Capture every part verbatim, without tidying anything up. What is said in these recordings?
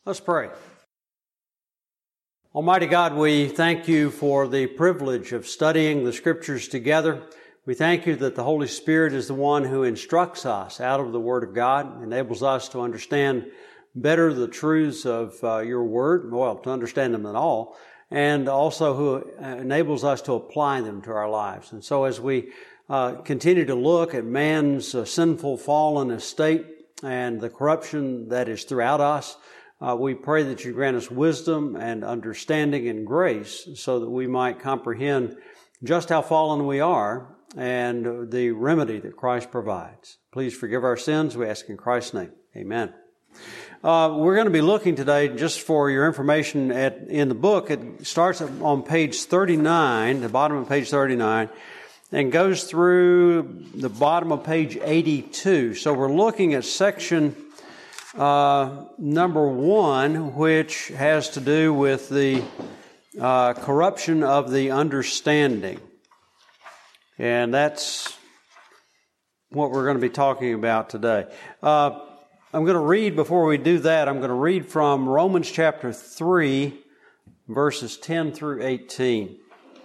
Let's pray. Almighty God, we thank you for the privilege of studying the Scriptures together. We thank you that the Holy Spirit is the one who instructs us out of the Word of God, enables us to understand better the truths of uh, your Word, well, to understand them at all, and also who enables us to apply them to our lives. And so as we uh, continue to look at man's uh, sinful, fallen estate and the corruption that is throughout us, Uh, we pray that you grant us wisdom and understanding and grace so that we might comprehend just how fallen we are and the remedy that Christ provides. Please forgive our sins, we ask in Christ's name. Amen. Uh, we're going to be looking today, just for your information, at in the book. It starts on page thirty-nine, the bottom of page thirty-nine, and goes through the bottom of page eighty-two. So we're looking at section Uh, number one, which has to do with the uh, corruption of the understanding. And that's what we're going to be talking about today. Uh, I'm going to read, before we do that, I'm going to read from Romans chapter three, verses ten through eighteen.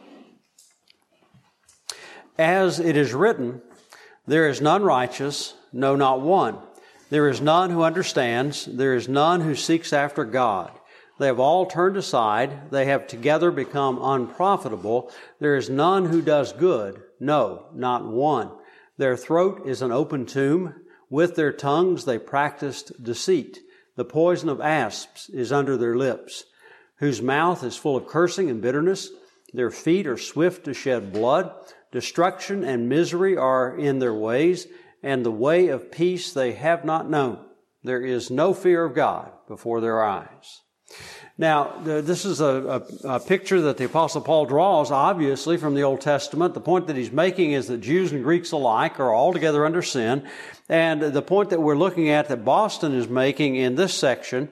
As it is written, there is none righteous, no, not one. There is none who understands. There is none who seeks after God. They have all turned aside. They have together become unprofitable. There is none who does good. No, not one. Their throat is an open tomb. With their tongues they practiced deceit. The poison of asps is under their lips, whose mouth is full of cursing and bitterness. Their feet are swift to shed blood. Destruction and misery are in their ways, and the way of peace they have not known. There is no fear of God before their eyes. Now, this is a, a, a picture that the Apostle Paul draws, obviously, from the Old Testament. The point that he's making is that Jews and Greeks alike are altogether under sin. And the point that we're looking at, that Boston is making in this section,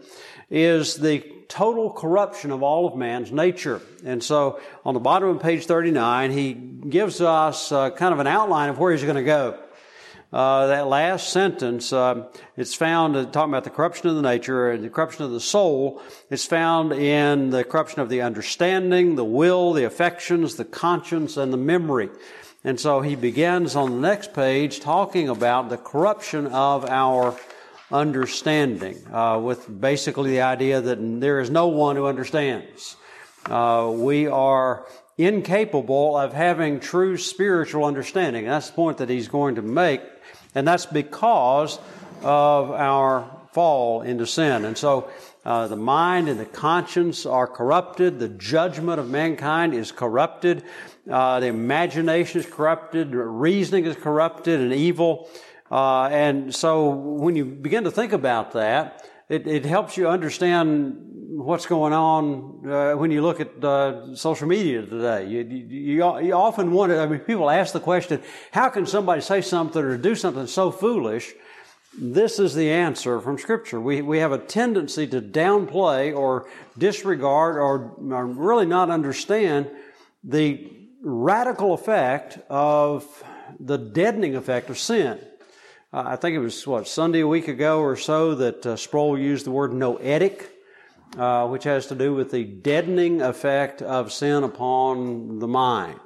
is the total corruption of all of man's nature. And so, on the bottom of page thirty-nine, he gives us uh, kind of an outline of where he's going to go. Uh, that last sentence, uh, it's found uh, talking about the corruption of the nature and the corruption of the soul. It's found in the corruption of the understanding, the will, the affections, the conscience, and the memory. And so he begins on the next page talking about the corruption of our understanding, uh, with basically the idea that there is no one who understands. Uh, we are incapable of having true spiritual understanding. And that's the point that he's going to make. And that's because of our fall into sin. And so uh, the mind and the conscience are corrupted. The judgment of mankind is corrupted. Uh, the imagination is corrupted. Reasoning is corrupted and evil. Uh, and so when you begin to think about that, it, it helps you understand what's going on uh, when you look at uh, social media today. You, you, you often wonder, I mean, people ask the question, how can somebody say something or do something so foolish? This is the answer from Scripture. We, we have a tendency to downplay or disregard or, or really not understand the radical effect of the deadening effect of sin. Uh, I think it was, what, Sunday a week ago or so that uh, Sproul used the word noetic, Uh, which has to do with the deadening effect of sin upon the mind,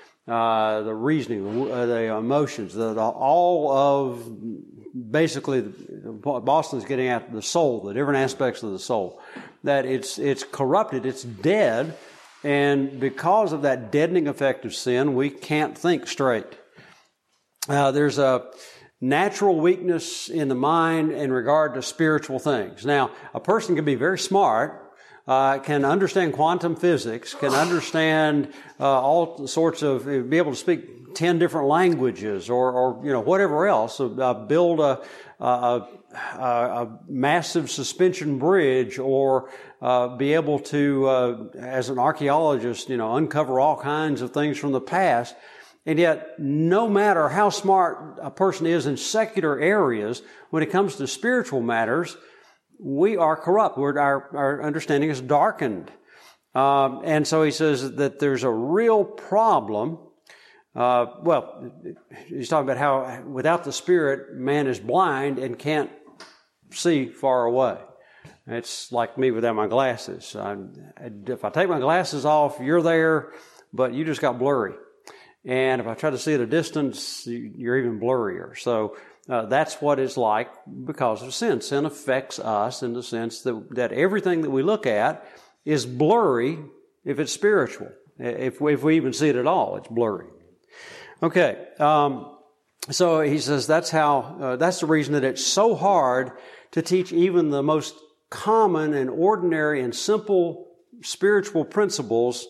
uh, the reasoning, the, the emotions, the, the, all of basically Boston's getting at the soul, the different aspects of the soul. That it's it's corrupted, it's dead, and because of that deadening effect of sin, we can't think straight. Uh, there's a natural weakness in the mind in regard to spiritual things. Now, a person can be very smart, uh, can understand quantum physics, can understand uh, all sorts of, be able to speak ten different languages or, or you know, whatever else, uh, build a, a, a, a massive suspension bridge or uh, be able to, uh, as an archaeologist, you know, uncover all kinds of things from the past. And yet, no matter how smart a person is in secular areas, when it comes to spiritual matters, we are corrupt. We're, our, our understanding is darkened. Um, and so he says that there's a real problem. Uh, well, he's talking about how without the Spirit, man is blind and can't see far away. It's like me without my glasses. I, if I take my glasses off, you're there, but you just got blurry. And if I try to see at a distance, you're even blurrier. So uh, that's what it's like because of sin. Sin affects us in the sense that, that everything that we look at is blurry if it's spiritual. If we, if we even see it at all, it's blurry. Okay, um, so he says that's how, uh, that's the reason that it's so hard to teach even the most common and ordinary and simple spiritual principles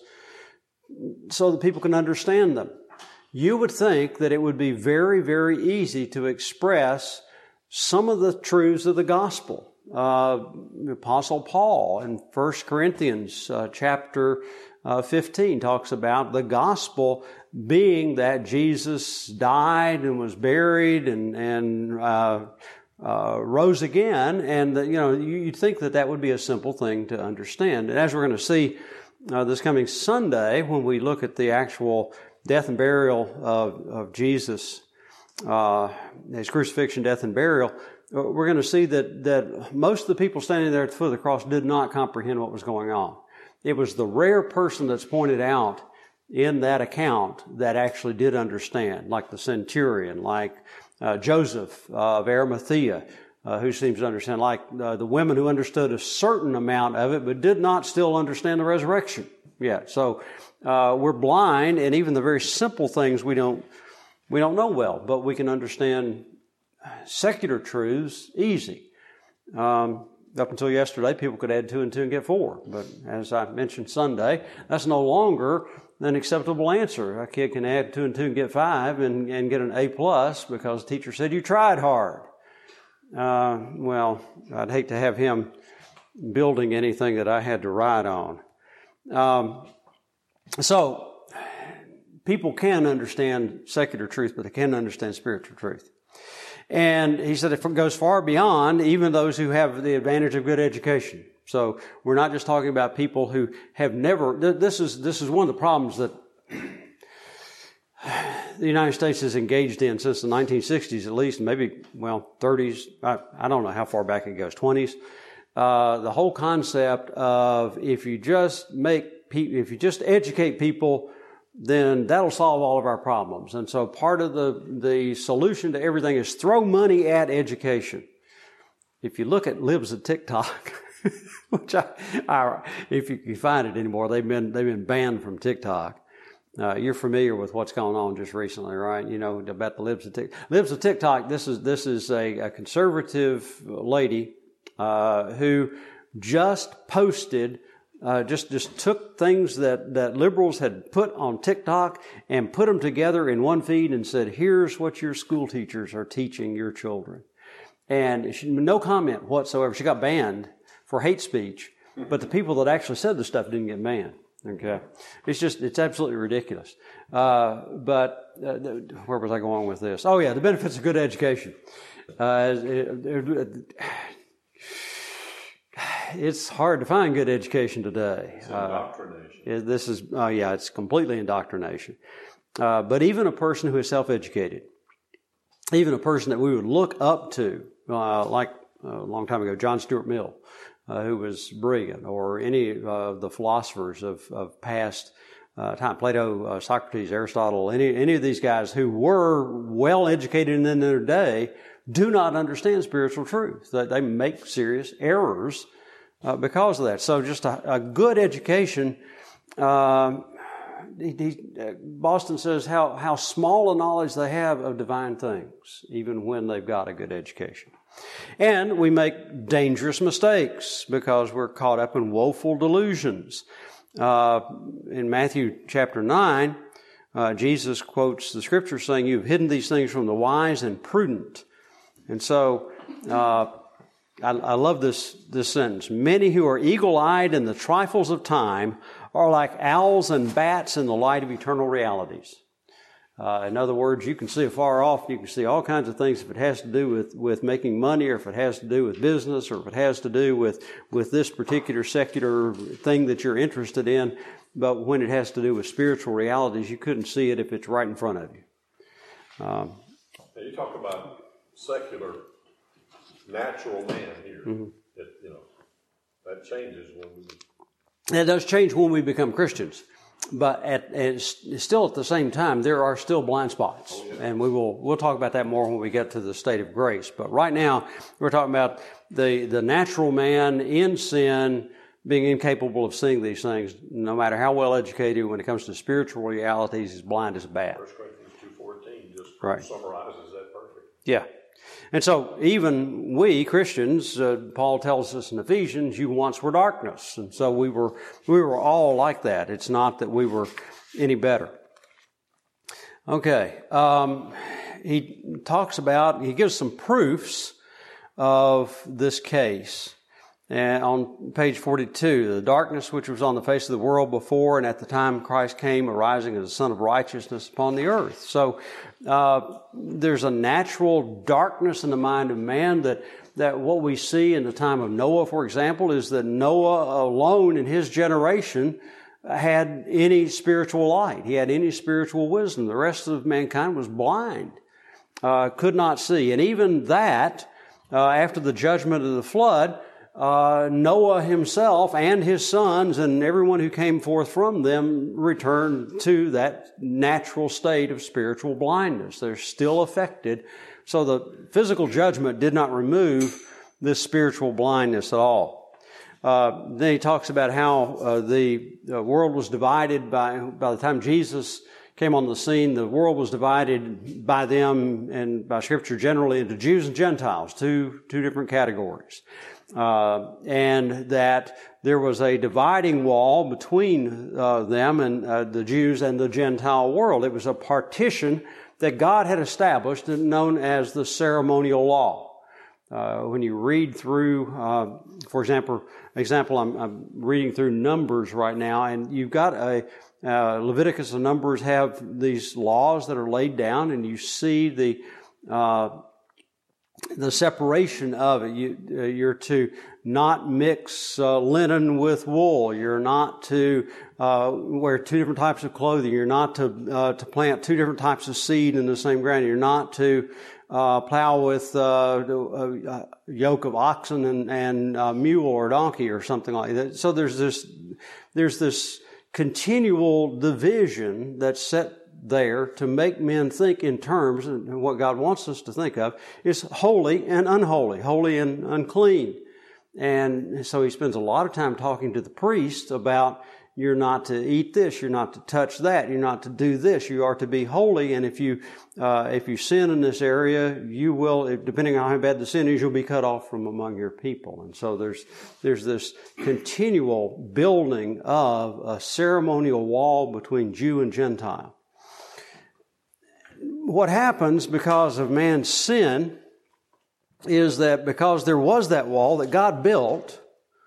so that people can understand them. You would think that it would be very, very easy to express some of the truths of the gospel. Uh, the Apostle Paul in First Corinthians uh, chapter uh, fifteen talks about the gospel being that Jesus died and was buried and, and uh, uh, rose again. And, you know, you'd think that that would be a simple thing to understand. And as we're going to see uh, this coming Sunday, when we look at the actual death and burial of, of Jesus, uh, his crucifixion, death, and burial, we're going to see that, that most of the people standing there at the foot of the cross did not comprehend what was going on. It was the rare person that's pointed out in that account that actually did understand, like the centurion, like uh, Joseph uh, of Arimathea, uh, who seems to understand, like uh, the women who understood a certain amount of it, but did not still understand the resurrection yet. So uh, we're blind, and even the very simple things we don't we don't know well, but we can understand secular truths easy. Um, up until yesterday, people could add two and two and get four. But as I mentioned Sunday, that's no longer an acceptable answer. A kid can add two and two and get five and, and get an A plus because the teacher said you tried hard. Uh, well, I'd hate to have him building anything that I had to write on. Um, so people can understand secular truth, but they can't understand spiritual truth. And he said it goes far beyond even those who have the advantage of good education. So we're not just talking about people who have never, this is, this is one of the problems that the United States has engaged in since the nineteen sixties at least, maybe, well, thirties, I, I don't know how far back it goes, twenties. Uh, the whole concept of if you just make, pe- if you just educate people, then that'll solve all of our problems. And so part of the, the solution to everything is throw money at education. If you look at Libs of TikTok, which I, I, if you can find it anymore, they've been, they've been banned from TikTok. Uh, you're familiar with what's going on just recently, right? You know, about the Libs of TikTok. Libs of TikTok, this is, this is a, a conservative lady, uh, who just posted Uh, just, just took things that, that liberals had put on TikTok and put them together in one feed and said, here's what your school teachers are teaching your children. And she, no comment whatsoever. She got banned for hate speech, but the people that actually said the stuff didn't get banned. Okay. It's just, it's absolutely ridiculous. Uh, but, uh, where was I going with this? Oh yeah, the benefits of good education. Uh, it, it, It's hard to find good education today. It's indoctrination. Uh, this is, oh yeah, it's completely indoctrination. Uh, but even a person who is self-educated, even a person that we would look up to, uh, like uh, a long time ago, John Stuart Mill, uh, who was brilliant, or any of uh, the philosophers of, of past uh, time, Plato, uh, Socrates, Aristotle, any, any of these guys who were well educated in their day, do not understand spiritual truth. They, they make serious errors Uh, because of that. So just a, a good education, uh, he, he, uh, Boston says how, how small a knowledge they have of divine things, even when they've got a good education. And we make dangerous mistakes because we're caught up in woeful delusions. Uh, in Matthew chapter nine, uh, Jesus quotes the scripture saying, you've hidden these things from the wise and prudent. And so, uh, I, I love this, this sentence. Many who are eagle-eyed in the trifles of time are like owls and bats in the light of eternal realities. Uh, in other words, you can see afar off, you can see all kinds of things if it has to do with, with making money, or if it has to do with business, or if it has to do with, with this particular secular thing that you're interested in. But when it has to do with spiritual realities, you couldn't see it if it's right in front of you. Um, now you talk about secular natural man here, mm-hmm. that, you know, changes when we... It does change when we become Christians. But at, it's still at the same time, there are still blind spots. Oh, yeah. And we will, we'll talk about that more when we get to the state of grace. But right now, we're talking about the, the natural man in sin being incapable of seeing these things, no matter how well educated. When it comes to spiritual realities, he's blind as a bat. First Corinthians two fourteen just right. summarizes that perfect. Yeah. And so even we Christians, uh, Paul tells us in Ephesians, you once were darkness. And so we were, we were all like that. It's not that we were any better. Okay. Um, he talks about, he gives some proofs of this case. And on page forty-two, the darkness which was on the face of the world before and at the time Christ came, arising as the Son of Righteousness upon the earth. So uh, there's a natural darkness in the mind of man that, that what we see in the time of Noah, for example, is that Noah alone in his generation had any spiritual light. He had any spiritual wisdom. The rest of mankind was blind, uh, could not see. And even that, uh, after the judgment of the flood, Uh, Noah himself and his sons and everyone who came forth from them returned to that natural state of spiritual blindness. They're still affected. So the physical judgment did not remove this spiritual blindness at all. Uh, then he talks about how uh, the uh, world was divided by, by the time Jesus came on the scene, the world was divided by them and by Scripture generally into Jews and Gentiles, two, two different categories. Uh, and that there was a dividing wall between uh, them and uh, the Jews and the Gentile world. It was a partition that God had established, known as the ceremonial law. Uh, when you read through, uh, for example, example, I'm, I'm reading through Numbers right now, and you've got a uh, Leviticus and Numbers have these laws that are laid down, and you see the uh, the separation of it. You, uh, you're to not mix uh, linen with wool. You're not to uh, wear two different types of clothing. You're not to uh, to plant two different types of seed in the same ground. You're not to uh, plow with uh, a yoke of oxen and, and uh, mule or donkey or something like that. So there's this there's this continual division that's set there to make men think in terms, and what God wants us to think of is holy and unholy, holy and unclean. And so he spends a lot of time talking to the priest about you're not to eat this, you're not to touch that, you're not to do this, you are to be holy, and if you uh, if you sin in this area, you will, depending on how bad the sin is, you'll be cut off from among your people. And so there's there's this continual building of a ceremonial wall between Jew and Gentile. What happens because of man's sin is that because there was that wall that God built,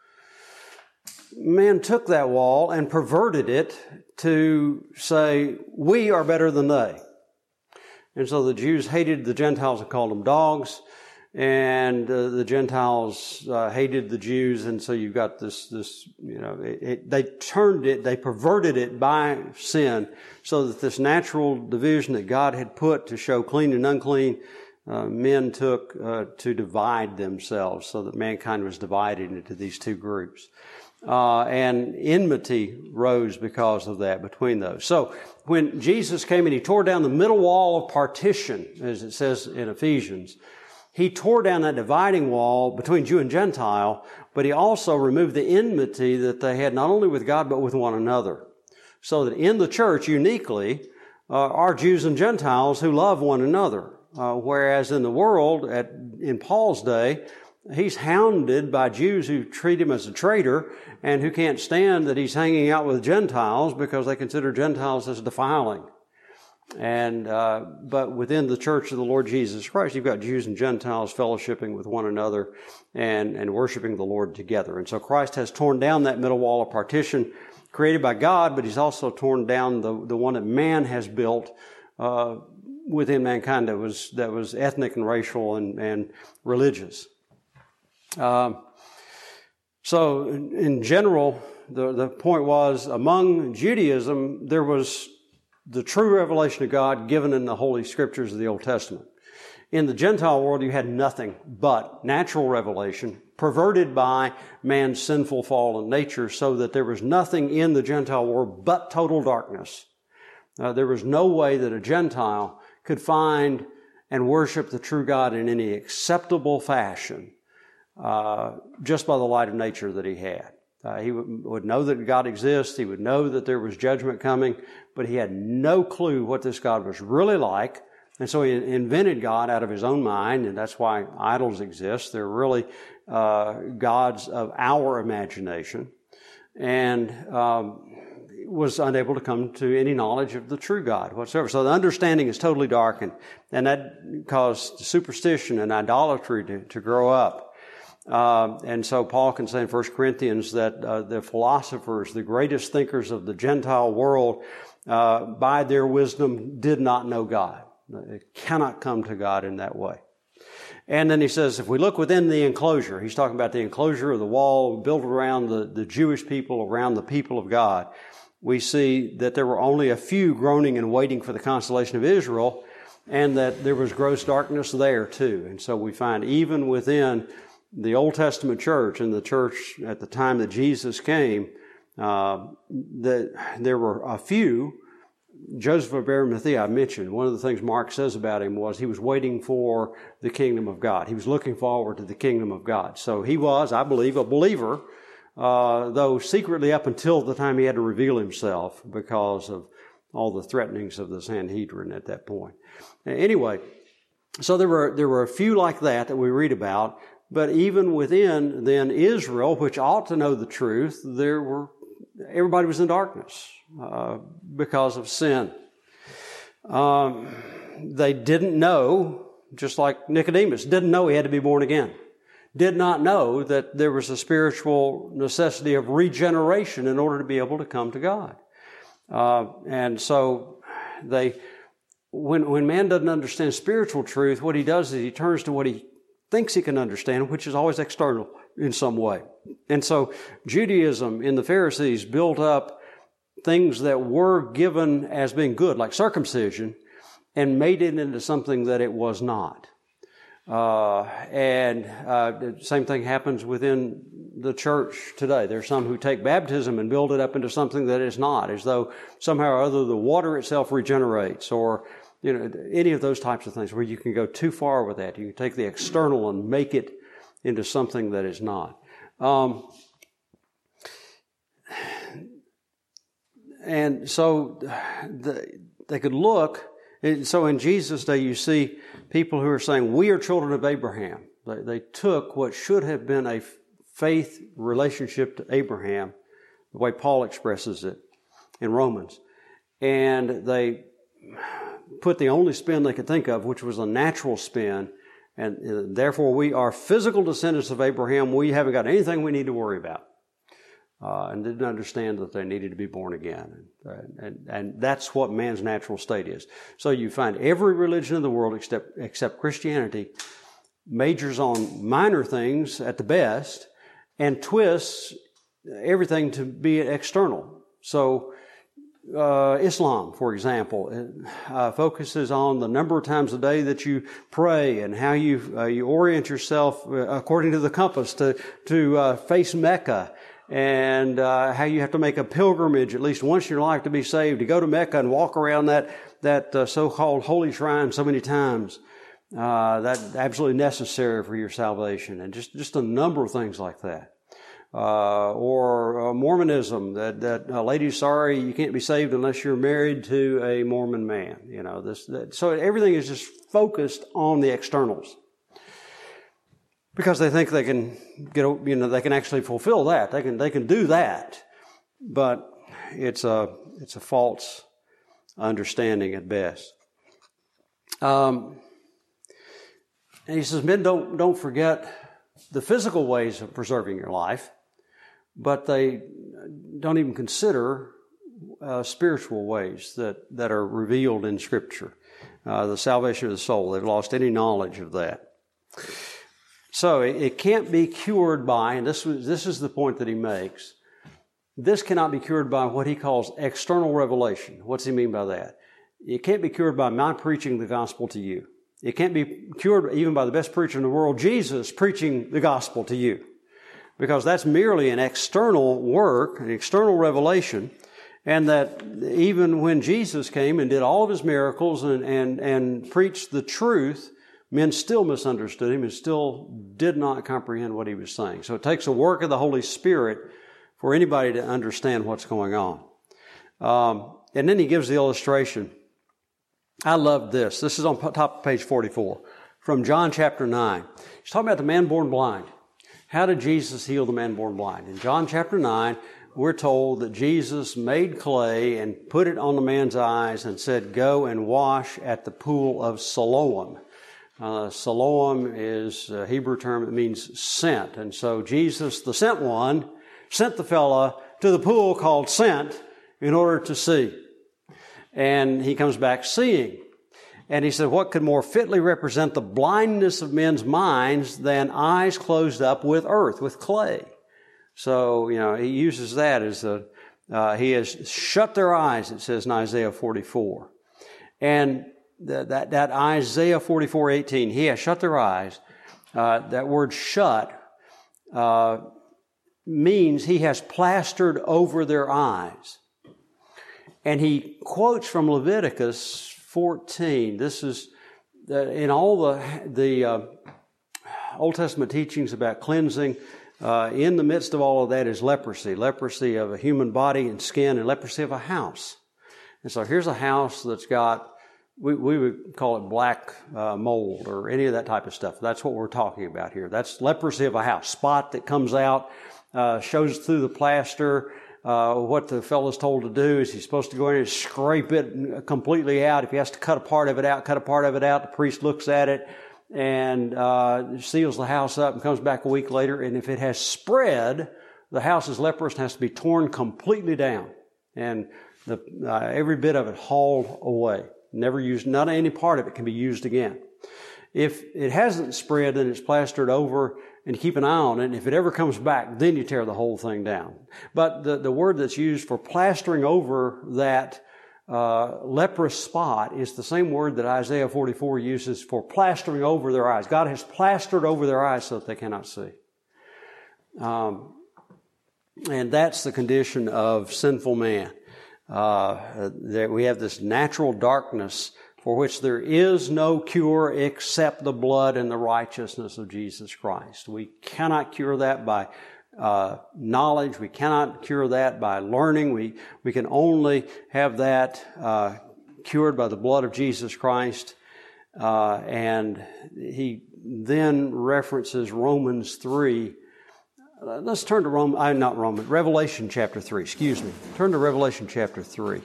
man took that wall and perverted it to say, we are better than they. And so the Jews hated the Gentiles and called them dogs, and uh, the Gentiles uh, hated the Jews, and so you've got this, this you know, it, it, they turned it, they perverted it by sin, so that this natural division that God had put to show clean and unclean, uh, men took uh, to divide themselves, so that mankind was divided into these two groups. Uh, and enmity rose because of that between those. So when Jesus came and he tore down the middle wall of partition, as it says in Ephesians, he tore down that dividing wall between Jew and Gentile, but he also removed the enmity that they had not only with God but with one another. So that in the church, uniquely, uh, are Jews and Gentiles who love one another. Uh, whereas in the world, at, in Paul's day, he's hounded by Jews who treat him as a traitor and who can't stand that he's hanging out with Gentiles because they consider Gentiles as defiling. And uh, but within the church of the Lord Jesus Christ, you've got Jews and Gentiles fellowshipping with one another and, and worshiping the Lord together. And so Christ has torn down that middle wall of partition created by God, but he's also torn down the, the one that man has built uh, within mankind that was that was ethnic and racial and, and religious. Um, so in, in general, the, the point was among Judaism, there was the true revelation of God given in the Holy Scriptures of the Old Testament. In the Gentile world, you had nothing but natural revelation perverted by man's sinful fallen nature, so that there was nothing in the Gentile world but total darkness. Uh, there was no way that a Gentile could find and worship the true God in any acceptable fashion, uh, just by the light of nature that he had. Uh, he would, would know that God exists. He would know that there was judgment coming, but he had no clue what this God was really like. And so he invented God out of his own mind, and that's why idols exist. They're really uh, gods of our imagination, and um, was unable to come to any knowledge of the true God whatsoever. So the understanding is totally darkened, and that caused superstition and idolatry to, to grow up. Uh, and so Paul can say in First Corinthians that uh, the philosophers, the greatest thinkers of the Gentile world, uh, by their wisdom did not know God. They cannot come to God in that way. And then he says, if we look within the enclosure, he's talking about the enclosure of the wall built around the, the Jewish people, around the people of God, we see that there were only a few groaning and waiting for the consolation of Israel, and that there was gross darkness there too. And so we find even within the Old Testament church and the church at the time that Jesus came, uh, that there were a few. Joseph of Arimathea I mentioned, one of the things Mark says about him was he was waiting for the kingdom of God. He was looking forward to the kingdom of God. So he was, I believe, a believer, uh, though secretly up until the time he had to reveal himself because of all the threatenings of the Sanhedrin at that point. Anyway, so there were there were a few like that that we read about, but even within then Israel, which ought to know the truth, there were everybody was in darkness uh, because of sin. Um, they didn't know, just like Nicodemus, didn't know he had to be born again. Did not know that there was a spiritual necessity of regeneration in order to be able to come to God. Uh, and so they, when when man doesn't understand spiritual truth, what he does is he turns to what he thinks he can understand, which is always external in some way. And so Judaism in the Pharisees built up things that were given as being good, like circumcision, and made it into something that it was not. Uh, and uh, the same thing happens within the church today. There are some who take baptism and build it up into something that it's not, as though somehow or other the water itself regenerates, or you know, any of those types of things where you can go too far with that. You can take the external and make it into something that is not. Um, and so the, they could look. So in Jesus' day, you see people who are saying, we are children of Abraham. They, they took what should have been a faith relationship to Abraham, the way Paul expresses it in Romans, and they put the only spin they could think of, which was a natural spin, and uh, therefore we are physical descendants of Abraham. We haven't got anything we need to worry about. Uh, and didn't understand that they needed to be born again. And, and, and that's what man's natural state is. So you find every religion in the world except, except Christianity majors on minor things at the best and twists everything to be external. So uh, Islam, for example, uh, focuses on the number of times a day that you pray and how you uh, you orient yourself uh, according to the compass to, to uh, face Mecca, and uh, how you have to make a pilgrimage at least once in your life to be saved, to go to Mecca and walk around that that uh, so-called holy shrine so many times. Uh, that's absolutely necessary for your salvation, and just, just a number of things like that. Uh, or uh, Mormonism, that that a lady's sorry you can't be saved unless you're married to a Mormon man. You know this. That, so everything is just focused on the externals, because they think they can get, you know, they can actually fulfill that. They can, they can do that, but it's a, it's a false understanding at best. Um, and he says, men, don't, don't forget the physical ways of preserving your life, but they don't even consider uh, spiritual ways that, that are revealed in Scripture. Uh, the salvation of the soul. They've lost any knowledge of that. So it can't be cured by, and this was, this is the point that he makes, this cannot be cured by what he calls external revelation. What's he mean by that? It can't be cured by my preaching the gospel to you. It can't be cured even by the best preacher in the world, Jesus, preaching the gospel to you. because that's merely an external work, an external revelation, and that even when Jesus came and did all of his miracles and, and, and preached the truth, men still misunderstood him and still did not comprehend what he was saying. So it takes a work of the Holy Spirit for anybody to understand what's going on. Um, and then he gives the illustration. I love this. This is on top of page forty-four from John chapter nine. He's talking about the man born blind. How did Jesus heal the man born blind? In John chapter nine, we're told that Jesus made clay and put it on the man's eyes and said, go and wash at the pool of Siloam. Uh, Siloam is a Hebrew term that means sent. And so Jesus, the sent one, sent the fella to the pool called Sent in order to see. And he comes back seeing. And he said, what could more fitly represent the blindness of men's minds than eyes closed up with earth, with clay? So, you know, he uses that as a, uh, he has shut their eyes, it says in Isaiah forty-four. And the, that, that Isaiah forty-four eighteen, he has shut their eyes. Uh, that word shut, uh, means he has plastered over their eyes. And he quotes from Leviticus fourteen. This is uh, in all the the uh, Old Testament teachings about cleansing. Uh, in the midst of all of that is leprosy, leprosy of a human body and skin, and leprosy of a house. And so here's a house that's got, we, we would call it black uh, mold or any of that type of stuff. That's what we're talking about here. That's leprosy of a house, spot that comes out, uh, shows through the plaster. Uh, what the fellow's told to do is he's supposed to go in and scrape it completely out. If he has to cut a part of it out, cut a part of it out. The priest looks at it and uh, seals the house up and comes back a week later. And if it has spread, the house is leprous and has to be torn completely down. And the, uh, every bit of it hauled away. Never used, not any part of it can be used again. If it hasn't spread, then it's plastered over and keep an eye on it. And if it ever comes back, then you tear the whole thing down. But the, the word that's used for plastering over that uh, leprous spot is the same word that Isaiah forty-four uses for plastering over their eyes. God has plastered over their eyes so that they cannot see. Um, and that's the condition of sinful man. Uh, that we have this natural darkness for which there is no cure except the blood and the righteousness of Jesus Christ. We cannot cure that by uh, knowledge. We cannot cure that by learning. We we can only have that uh, cured by the blood of Jesus Christ. Uh, and he then references Romans three. Let's turn to Rome, uh, not Roman, Revelation chapter three, excuse me. Turn to Revelation chapter three.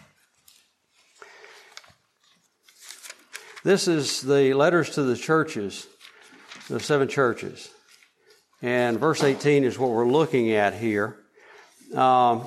This is the letters to the churches, the seven churches. And verse eighteen is what we're looking at here. Um,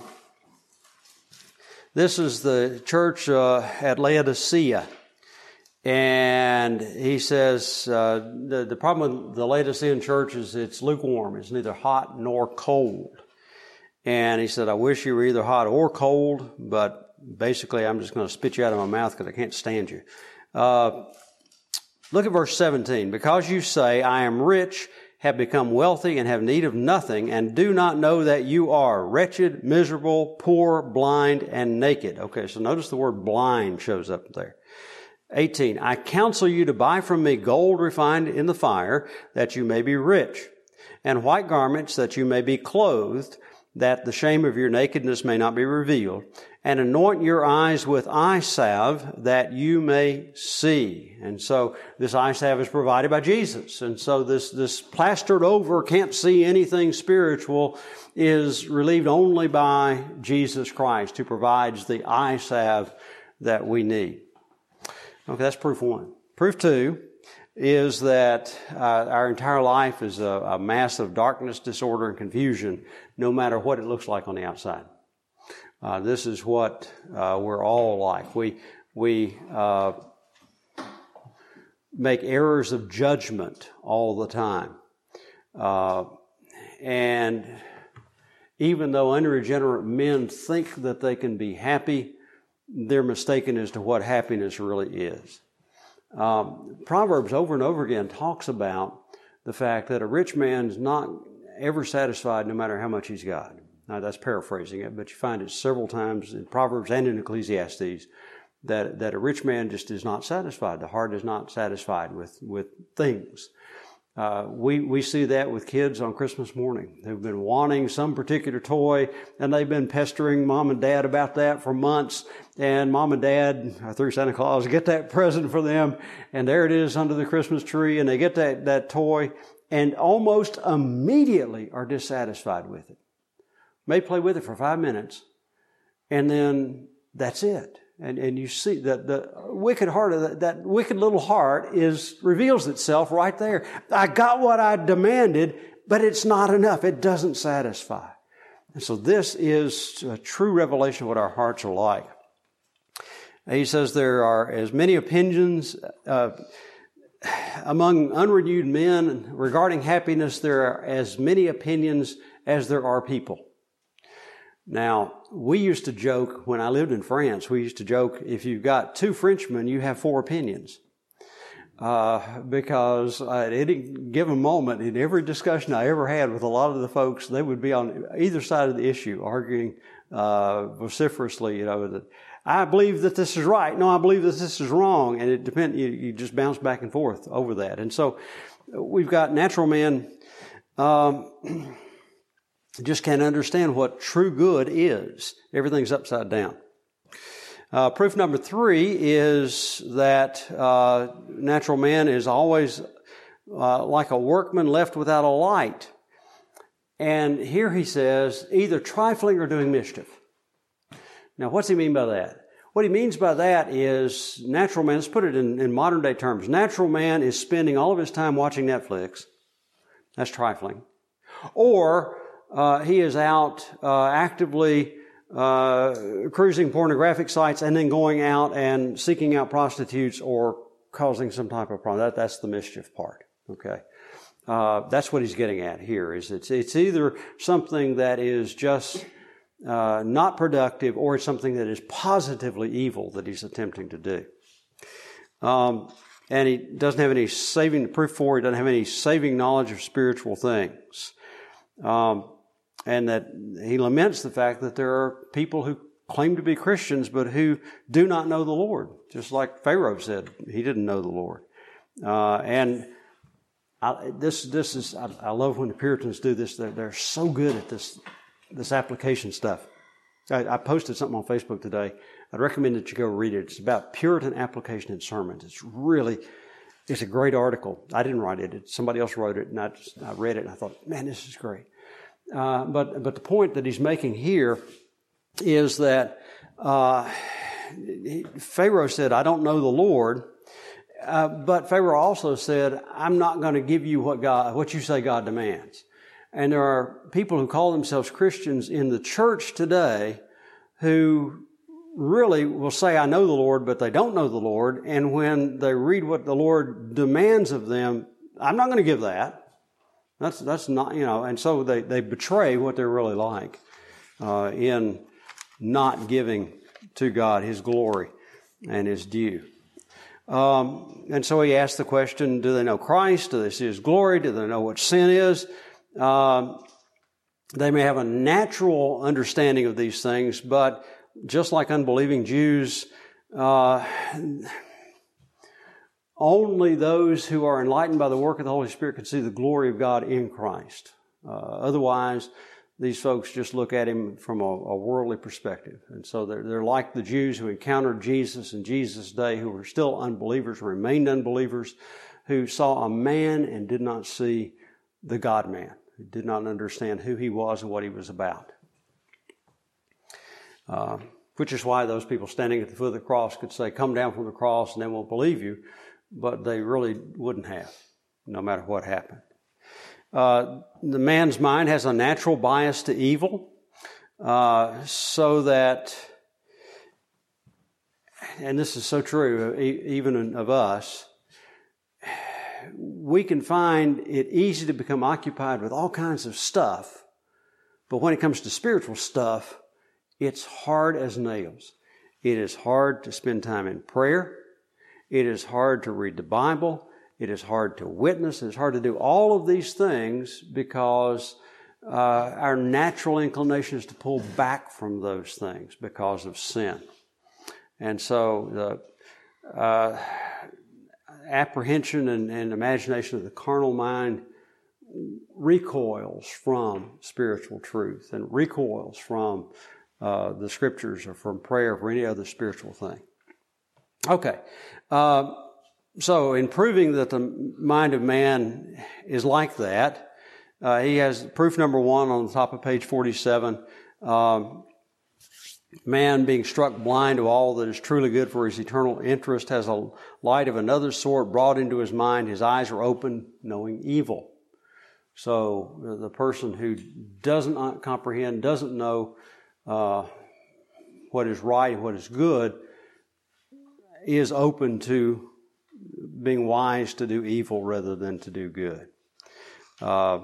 this is the church uh, at Laodicea. And he says, uh, the, the problem with the Laodicean church is it's lukewarm. It's neither hot nor cold. And he said, I wish you were either hot or cold, but basically I'm just going to spit you out of my mouth because I can't stand you. Uh, look at verse seventeen. Because you say, I am rich, have become wealthy, and have need of nothing, and do not know that you are wretched, miserable, poor, blind, and naked. Okay, so notice the word blind shows up there. eighteen. I counsel you to buy from me gold refined in the fire, that you may be rich, and white garments, that you may be clothed, that the shame of your nakedness may not be revealed, and anoint your eyes with eye salve, that you may see. And so this eye salve is provided by Jesus. And so this, this plastered over, can't see anything spiritual is relieved only by Jesus Christ, who provides the eye salve that we need. Okay, that's proof one. Proof two is that uh, our entire life is a, a mass of darkness, disorder, and confusion, no matter what it looks like on the outside. Uh, this is what uh, we're all like. We we uh, make errors of judgment all the time, uh, and even though unregenerate men think that they can be happy, they're mistaken as to what happiness really is. Um, Proverbs over and over again talks about the fact that a rich man is not ever satisfied no matter how much he's got. Now, that's paraphrasing it, but you find it several times in Proverbs and in Ecclesiastes that, that a rich man just is not satisfied. The heart is not satisfied with, with things. Uh, we, we see that with kids on Christmas morning. They've been wanting some particular toy, and they've been pestering mom and dad about that for months. And mom and dad, through Santa Claus, get that present for them, and there it is under the Christmas tree, and they get that, that toy, and almost immediately are dissatisfied with it. May play with it for five minutes, and then that's it. And and you see that the wicked heart of that, that wicked little heart is reveals itself right there. I got what I demanded, but it's not enough. It doesn't satisfy. And so this is a true revelation of what our hearts are like. He says there are as many opinions uh, among unrenewed men regarding happiness. There are as many opinions as there are people. Now, we used to joke, when I lived in France, we used to joke, if you've got two Frenchmen, you have four opinions. Uh, because at any given moment, in every discussion I ever had with a lot of the folks, they would be on either side of the issue, arguing uh, vociferously, you know, that I believe that this is right. No, I believe that this is wrong. And it depends, you, you just bounce back and forth over that. And so we've got natural men, um, just can't understand what true good is. Everything's upside down. Uh, proof number three is that uh, natural man is always uh, like a workman left without a light. And here he says, either trifling or doing mischief. Now, what's he mean by that? What he means by that is natural man, let's put it in, in modern day terms. Natural man is spending all of his time watching Netflix. That's trifling. Or Uh, he is out uh, actively uh, cruising pornographic sites and then going out and seeking out prostitutes or causing some type of problem. That, that's the mischief part. Okay, uh, that's what he's getting at here. Is it's it's either something that is just uh, not productive, or it's something that is positively evil that he's attempting to do. Um, and he doesn't have any saving proof for. He doesn't have any saving knowledge of spiritual things. Um, And that he laments the fact that there are people who claim to be Christians, but who do not know the Lord. Just like Pharaoh said, he didn't know the Lord. Uh, and I, this, this is, I, I love when the Puritans do this. They're, they're so good at this, this application stuff. I, I posted something on Facebook today. I'd recommend that you go read it. It's about Puritan application in sermons. It's really, it's a great article. I didn't write it. it somebody else wrote it, and I, just, I read it, and I thought, man, this is great. Uh, but but the point that he's making here is that uh, Pharaoh said, I don't know the Lord. Uh, but Pharaoh also said, I'm not going to give you what God, what you say God demands. And there are people who call themselves Christians in the church today who really will say, I know the Lord, but they don't know the Lord. And when they read what the Lord demands of them, I'm not going to give that. That's that's not, you know, and so they, they betray what they're really like uh, in not giving to God His glory and His due. Um, and so he asked the question, do they know Christ? Do they see His glory? Do they know what sin is? Um, they may have a natural understanding of these things, but just like unbelieving Jews, uh, only those who are enlightened by the work of the Holy Spirit can see the glory of God in Christ. Uh, otherwise, these folks just look at Him from a, a worldly perspective. And so they're, they're like the Jews who encountered Jesus in Jesus' day, who were still unbelievers, remained unbelievers, who saw a man and did not see the God-man, who did not understand who He was and what He was about. Uh, which is why those people standing at the foot of the cross could say, come down from the cross and then we'll believe you. But they really wouldn't have, no matter what happened. Uh, the man's mind has a natural bias to evil, uh, so that, and this is so true even of us, we can find it easy to become occupied with all kinds of stuff, but when it comes to spiritual stuff, it's hard as nails. It is hard to spend time in prayer. It is hard to read the Bible. It is hard to witness. It's hard to do all of these things because uh, our natural inclination is to pull back from those things because of sin. And so the uh, apprehension and, and imagination of the carnal mind recoils from spiritual truth and recoils from uh, the scriptures or from prayer or any other spiritual thing. Okay. Uh, so in proving that the mind of man is like that, uh, he has proof number one on the top of page forty-seven. Um, Man, being struck blind to all that is truly good for his eternal interest, has a light of another sort brought into his mind. His eyes are open, knowing evil. So the person who doesn't comprehend, doesn't know uh, what is right and what is good, is open to being wise to do evil rather than to do good. Uh,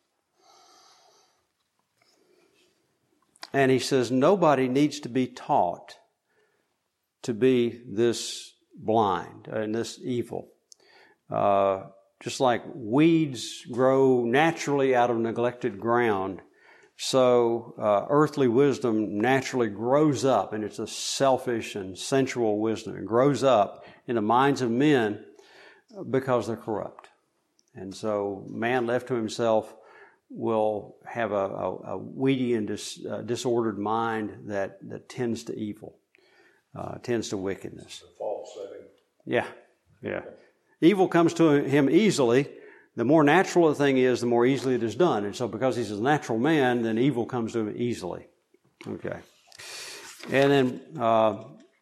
And he says nobody needs to be taught to be this blind and this evil. Uh, just like weeds grow naturally out of neglected ground, so uh, earthly wisdom naturally grows up, and it's a selfish and sensual wisdom. It grows up in the minds of men because they're corrupt. And so man left to himself will have a, a, a weedy and dis, uh, disordered mind that, that tends to evil, uh, tends to wickedness. The false setting. Yeah, yeah. Evil comes to him easily. The more natural a thing is, the more easily it is done. And so because he's a natural man, then evil comes to him easily. Okay. And then uh,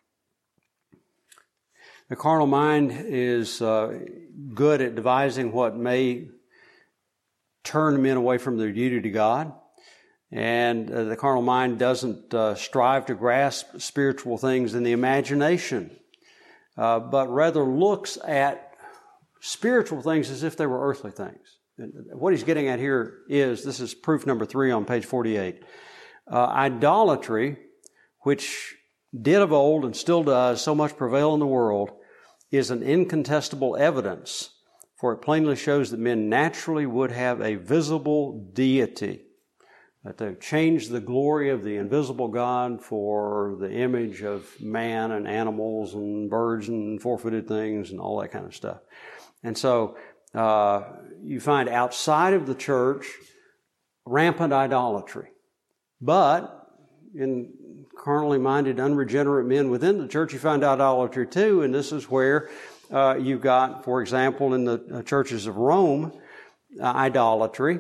the carnal mind is uh, good at devising what may turn men away from their duty to God. And uh, the carnal mind doesn't uh, strive to grasp spiritual things in the imagination, uh, but rather looks at spiritual things as if they were earthly things. And what he's getting at here is, this is proof number three on page forty-eight. Uh, idolatry, which did of old and still does so much prevail in the world, is an incontestable evidence, for it plainly shows that men naturally would have a visible deity, that they've changed the glory of the invisible God for the image of man and animals and birds and four-footed things and all that kind of stuff. And so uh, you find outside of the church rampant idolatry. But in carnally minded, unregenerate men within the church, you find idolatry too, and this is where Uh, you've got, for example, in the uh, churches of Rome, uh, idolatry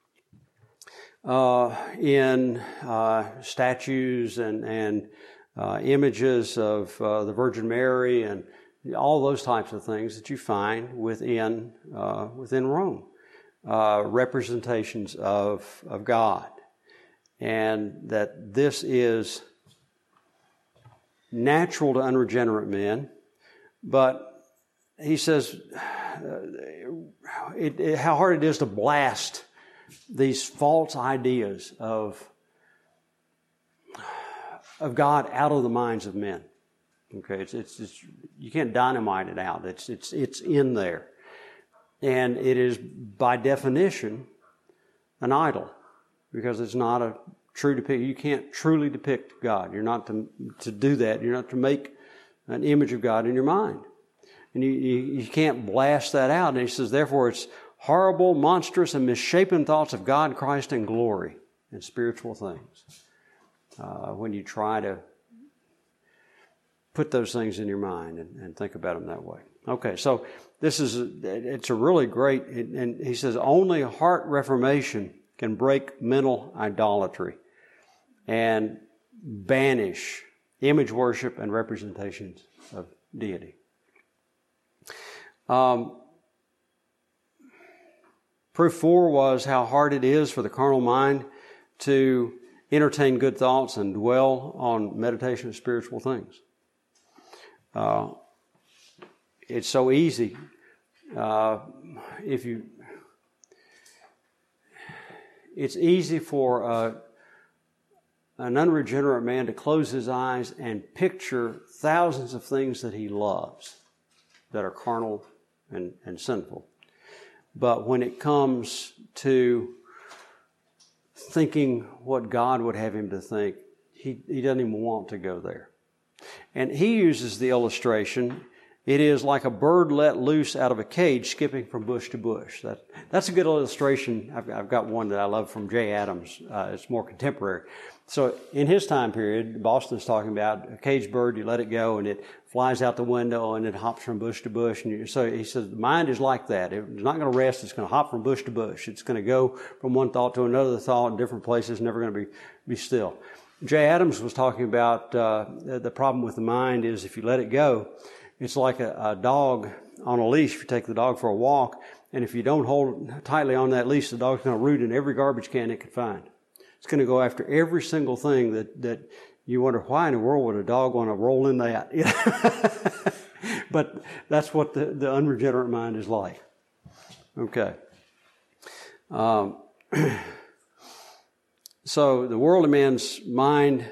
uh, in uh, statues and, and uh, images of uh, the Virgin Mary and all those types of things that you find within uh, within Rome, uh, representations of of God, and that this is natural to unregenerate men, but he says uh, it, it, how hard it is to blast these false ideas of, of God out of the minds of men. Okay, it's, it's, it's you can't dynamite it out. It's it's it's in there, and it is by definition an idol because it's not a true depict. You can't truly depict God. You're not to to do that. You're not to make an image of God in your mind. And you, you, you can't blast that out. And he says, therefore, it's horrible, monstrous, and misshapen thoughts of God, Christ, and glory and spiritual things. Uh, when you try to put those things in your mind and, and think about them that way. Okay, so this is, a, it's a really great, and he says, only heart reformation can break mental idolatry and banish image worship and representations of deity. Um, proof four was how hard it is for the carnal mind to entertain good thoughts and dwell on meditation of spiritual things. Uh, it's so easy. Uh, if you, it's easy for uh, an unregenerate man to close his eyes and picture thousands of things that he loves that are carnal and, and sinful. But when it comes to thinking what God would have him to think. He, he doesn't even want to go there. And he uses the illustration, it is like a bird let loose out of a cage skipping from bush to bush. That, that's a good illustration. I've, I've got one that I love from Jay Adams. Uh, it's more contemporary. So in his time period, Boston's talking about a caged bird, you let it go and it flies out the window and it hops from bush to bush. And you, so he says the mind is like that. It's not going to rest. It's going to hop from bush to bush. It's going to go from one thought to another thought in different places, never going to be, be still. Jay Adams was talking about uh, the problem with the mind is if you let it go, it's like a, a dog on a leash. If you take the dog for a walk, and if you don't hold tightly on that leash, the dog's going to root in every garbage can it can find. It's going to go after every single thing that, that you wonder, why in the world would a dog want to roll in that? But that's what the, the unregenerate mind is like. Okay. Um, so the worldly man's mind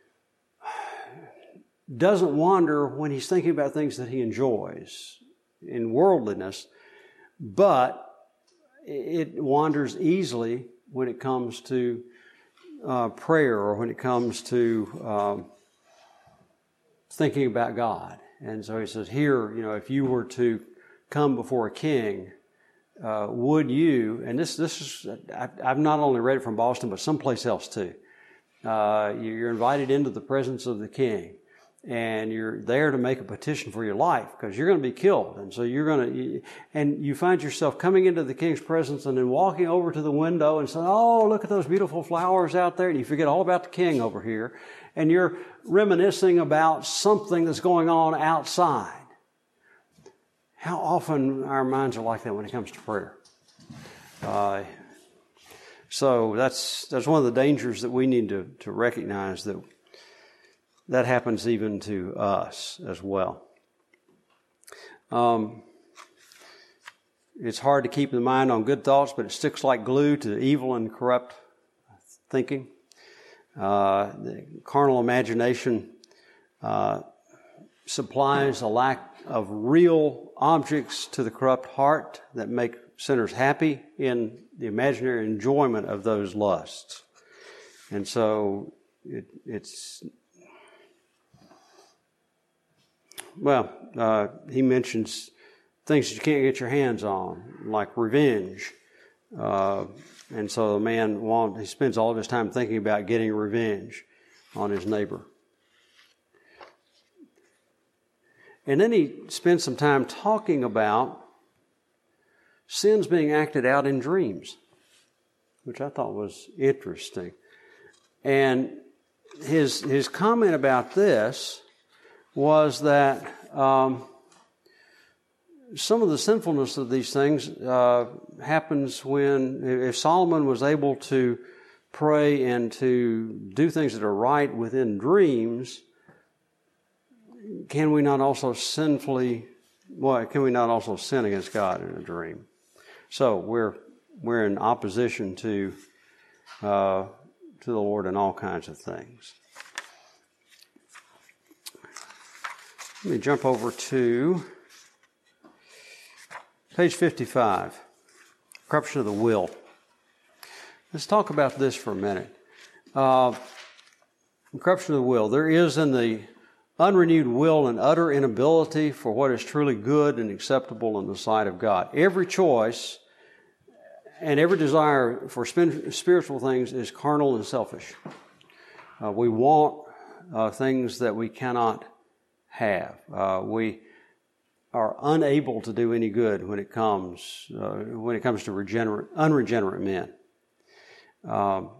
doesn't wander when he's thinking about things that he enjoys in worldliness, but it wanders easily when it comes to uh, prayer or when it comes to um, thinking about God. And so he says here, you know, if you were to come before a king, uh, would you, and this this is, I, I've not only read it from Boston, but someplace else too. Uh, you're invited into the presence of the king. And you're there to make a petition for your life because you're going to be killed. And so you're going to, and you find yourself coming into the king's presence and then walking over to the window and saying, oh, look at those beautiful flowers out there. And you forget all about the king over here. And you're reminiscing about something that's going on outside. How often our minds are like that when it comes to prayer. Uh, so that's, that's one of the dangers that we need to, to recognize, that that happens even to us as well. Um, it's hard to keep the mind on good thoughts, but it sticks like glue to evil and corrupt thinking. Uh, the carnal imagination uh, supplies a lack of real objects to the corrupt heart that make sinners happy in the imaginary enjoyment of those lusts. And so it, it's... Well, uh, he mentions things that you can't get your hands on, like revenge. Uh, and so the man, want, he spends all of his time thinking about getting revenge on his neighbor. And then he spends some time talking about sins being acted out in dreams, which I thought was interesting. And his his comment about this was that um, some of the sinfulness of these things uh, happens when, if Solomon was able to pray and to do things that are right within dreams, can we not also sinfully, well, can we not also sin against God in a dream? So we're we're in opposition to uh, to the Lord in all kinds of things. Let me jump over to page fifty-five, corruption of the will. Let's talk about this for a minute. Uh, corruption of the will. There is in the unrenewed will an utter inability for what is truly good and acceptable in the sight of God. Every choice and every desire for spiritual things is carnal and selfish. Uh, we want uh, things that we cannot have. Uh, we are unable to do any good when it comes uh, when it comes to regenerate, unregenerate men. Um,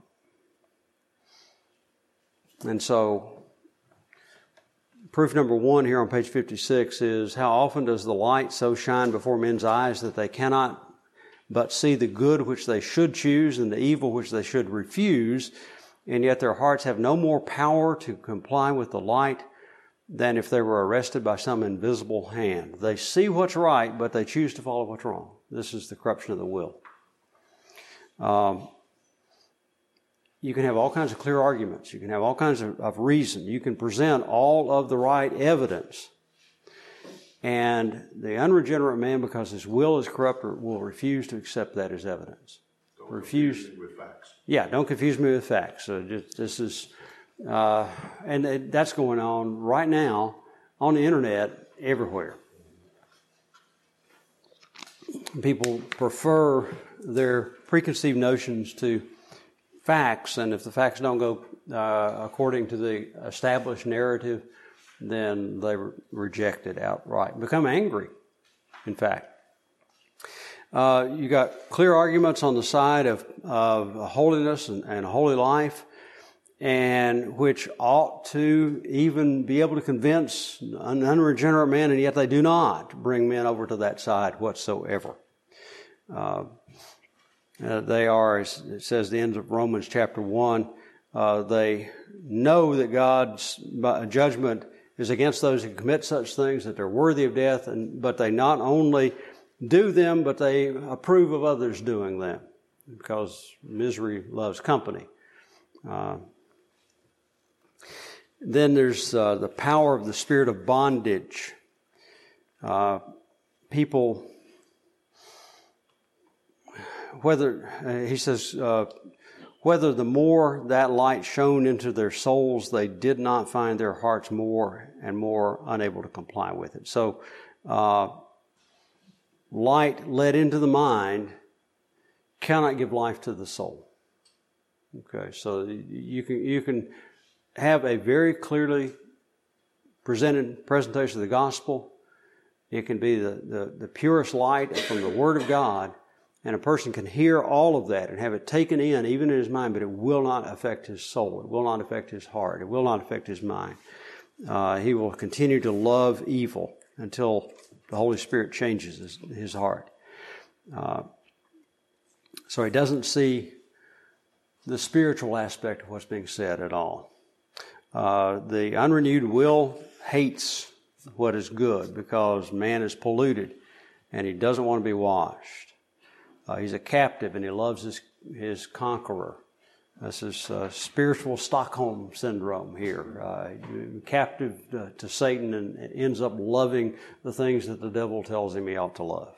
and so, proof number one here on page fifty-six is, how often does the light so shine before men's eyes that they cannot but see the good which they should choose and the evil which they should refuse, and yet their hearts have no more power to comply with the light than if they were arrested by some invisible hand. They see what's right, but they choose to follow what's wrong. This is the corruption of the will. Um, you can have all kinds of clear arguments. You can have all kinds of, of reason. You can present all of the right evidence. And the unregenerate man, because his will is corrupt, will refuse to accept that as evidence. Go refuse. Confuse me with facts. Yeah, don't confuse me with facts. So just, this is, uh, and it, that's going on right now on the internet everywhere. People prefer their preconceived notions to facts, and if the facts don't go uh, according to the established narrative, then they re- reject it outright, become angry, in fact. Uh, you got clear arguments on the side of, of holiness and, and holy life, and which ought to even be able to convince an unregenerate man, and yet they do not bring men over to that side whatsoever. Uh, uh, they are, as it says, the end of Romans chapter one, uh, they know that God's judgment is against those who commit such things, that they're worthy of death, and but they not only do them, but they approve of others doing them, because misery loves company. Uh, then there's uh, the power of the spirit of bondage. Uh, people, whether, uh, he says, uh, whether the more that light shone into their souls, they did not find their hearts more and more unable to comply with it. So, uh, light let into the mind cannot give life to the soul. Okay, so you can you can have a very clearly presented presentation of the gospel. It can be the, the, the purest light from the Word of God, and a person can hear all of that and have it taken in, even in his mind, but it will not affect his soul. It will not affect his heart. It will not affect his mind. Uh, he will continue to love evil until the Holy Spirit changes his, his heart. Uh, so he doesn't see the spiritual aspect of what's being said at all. Uh, the unrenewed will hates what is good because man is polluted and he doesn't want to be washed. Uh, he's a captive and he loves his, his conqueror. This is uh, spiritual Stockholm syndrome here. Uh, captive uh, to Satan and ends up loving the things that the devil tells him he ought to love.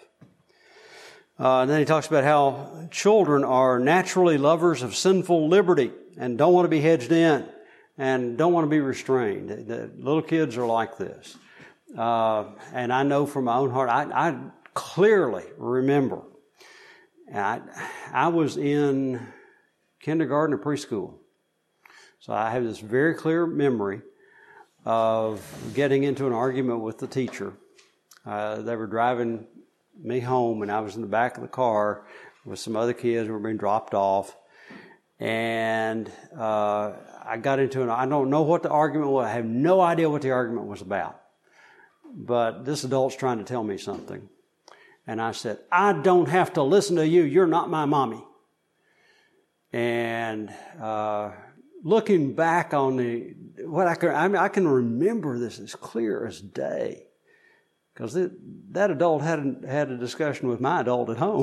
Uh, and then he talks about how children are naturally lovers of sinful liberty and don't want to be hedged in and don't want to be restrained. The, the little kids are like this. Uh, and I know from my own heart, I, I clearly remember, I, I was in kindergarten or preschool. So I have this very clear memory of getting into an argument with the teacher. Uh, they were driving me home and I was in the back of the car with some other kids who were being dropped off. And uh, I got into an, I don't know what the argument was. I have no idea what the argument was about. But this adult's trying to tell me something. And I said, I don't have to listen to you. You're not my mommy. And uh, looking back on the, what I can, I mean, I can remember this as clear as day, because that adult had a, had a discussion with my adult at home,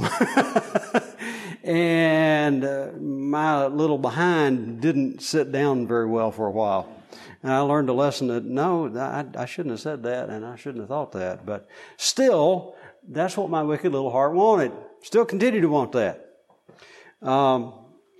and uh, my little behind didn't sit down very well for a while, and I learned a lesson that no, I, I shouldn't have said that, and I shouldn't have thought that, but still, that's what my wicked little heart wanted. Still continue to want that. Um,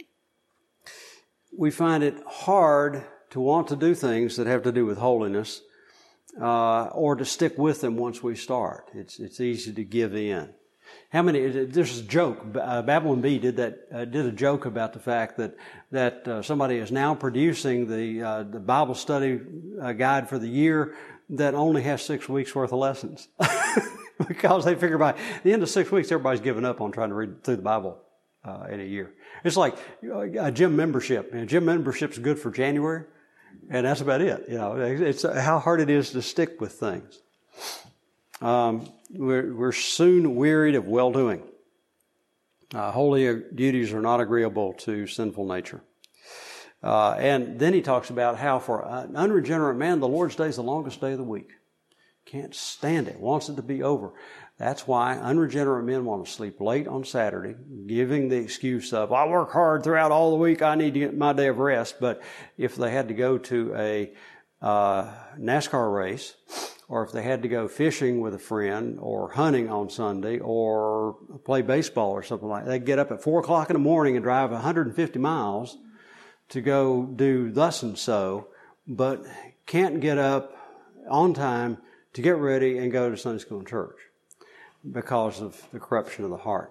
We find it hard to want to do things that have to do with holiness, uh, or to stick with them once we start. It's it's easy to give in. How many? There's a joke. Uh, Babylon Bee did that. Uh, did a joke about the fact that that uh, somebody is now producing the uh, the Bible study uh, guide for the year that only has six weeks worth of lessons, because they figure by the end of six weeks everybody's given up on trying to read through the Bible uh, in a year. It's like a gym membership. You know, gym membership's good for January, and that's about it. You know, it's how hard it is to stick with things. Um, we're, we're soon wearied of well-doing. Uh, holy duties are not agreeable to sinful nature. Uh, and then he talks about how for an unregenerate man, the Lord's day is the longest day of the week. Can't stand it. Wants it to be over. That's why unregenerate men want to sleep late on Saturday, giving the excuse of, I work hard throughout all the week, I need to get my day of rest. But if they had to go to a uh, NASCAR race or if they had to go fishing with a friend or hunting on Sunday or play baseball or something like that, they'd get up at four o'clock in the morning and drive one hundred fifty miles to go do thus and so, but can't get up on time to get ready and go to Sunday school and church because of the corruption of the heart.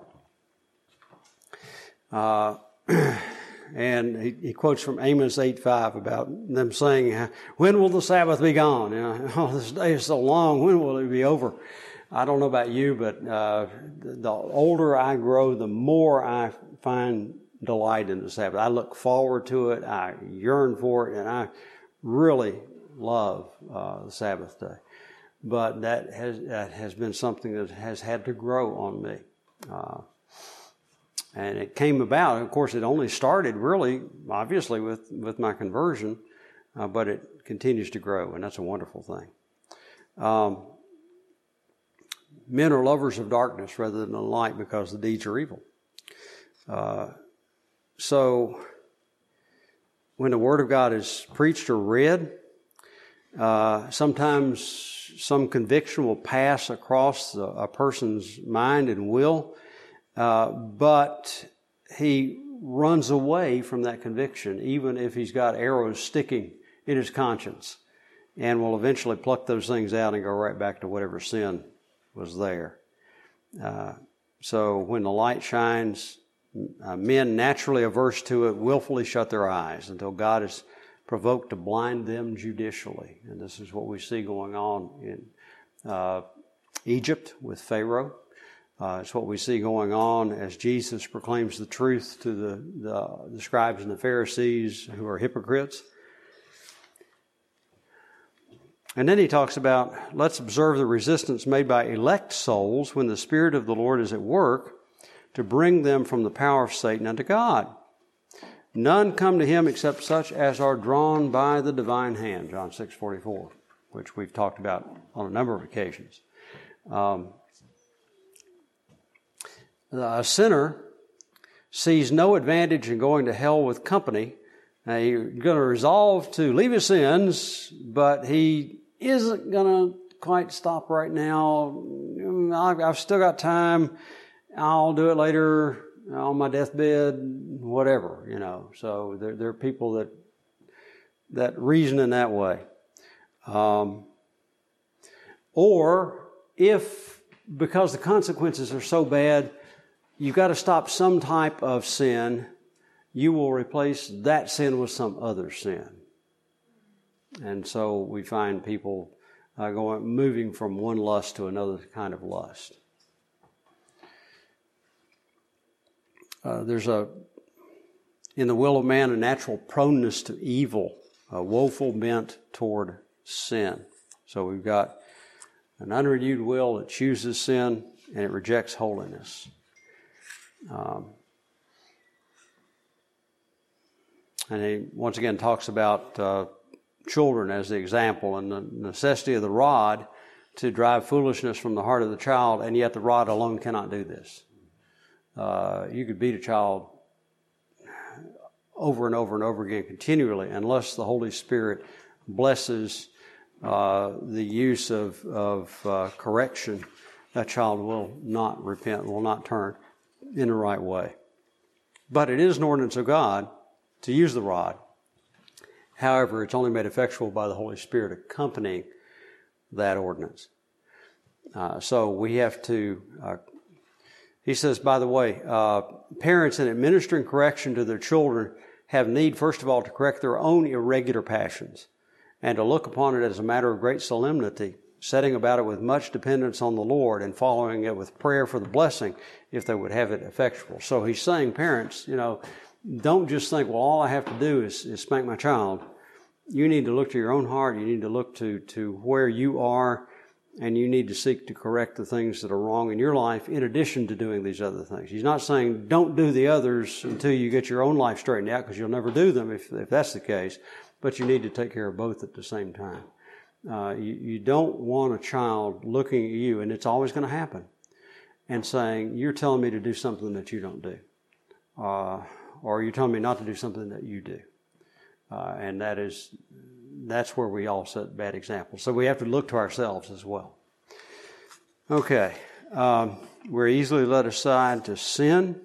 Uh, and he, he quotes from Amos eight five about them saying, when will the Sabbath be gone? You know, oh, this day is so long, when will it be over? I don't know about you, but uh, the older I grow, the more I find delight in the Sabbath. I look forward to it, I yearn for it, and I really love uh, the Sabbath day. But that has that has been something that has had to grow on me. Uh, and it came about, of course, it only started really, obviously, with, with my conversion, uh, but it continues to grow, and that's a wonderful thing. Um, men are lovers of darkness rather than the light because the deeds are evil. Uh, so when the Word of God is preached or read, uh, sometimes some conviction will pass across the, a person's mind and will, uh, but he runs away from that conviction, even if he's got arrows sticking in his conscience, and will eventually pluck those things out and go right back to whatever sin was there. Uh, so when the light shines, uh, men naturally averse to it willfully shut their eyes until God is provoked to blind them judicially. And this is what we see going on in uh, Egypt with Pharaoh. Uh, it's what we see going on as Jesus proclaims the truth to the, the, the scribes and the Pharisees who are hypocrites. And then he talks about, let's observe the resistance made by elect souls when the Spirit of the Lord is at work to bring them from the power of Satan unto God. None come to him except such as are drawn by the divine hand, John six forty-four, which we've talked about on a number of occasions. Um, a sinner sees no advantage in going to hell with company. Now, he's going to resolve to leave his sins, but he isn't going to quite stop right now. I've still got time. I'll do it later on my deathbed, whatever, you know. So there, there are people that that reason in that way. Um, or if, because the consequences are so bad, you've got to stop some type of sin, you will replace that sin with some other sin. And so we find people uh, going, moving from one lust to another kind of lust. Uh, there's a, in the will of man, a natural proneness to evil, a woeful bent toward sin. So we've got an unrenewed will that chooses sin and it rejects holiness. Um, and he once again talks about uh, children as the example and the necessity of the rod to drive foolishness from the heart of the child, and yet the rod alone cannot do this. Uh, you could beat a child over and over and over again continually unless the Holy Spirit blesses uh, the use of, of uh, correction. That child will not repent, will not turn in the right way. But it is an ordinance of God to use the rod. However, it's only made effectual by the Holy Spirit accompanying that ordinance. Uh, so we have to, uh, he says, by the way, uh, parents in administering correction to their children have need, first of all, to correct their own irregular passions and to look upon it as a matter of great solemnity, setting about it with much dependence on the Lord and following it with prayer for the blessing if they would have it effectual. So he's saying, parents, you know, don't just think, well, all I have to do is, is spank my child. You need to look to your own heart. You need to look to, to where you are, and you need to seek to correct the things that are wrong in your life in addition to doing these other things. He's not saying don't do the others until you get your own life straightened out, because you'll never do them if, if that's the case, but you need to take care of both at the same time. Uh, you, you don't want a child looking at you, and it's always going to happen, and saying, you're telling me to do something that you don't do. Uh, or you're telling me not to do something that you do. Uh, and that is that's where we all set bad examples. So we have to look to ourselves as well. Okay. Um, we're easily led aside to sin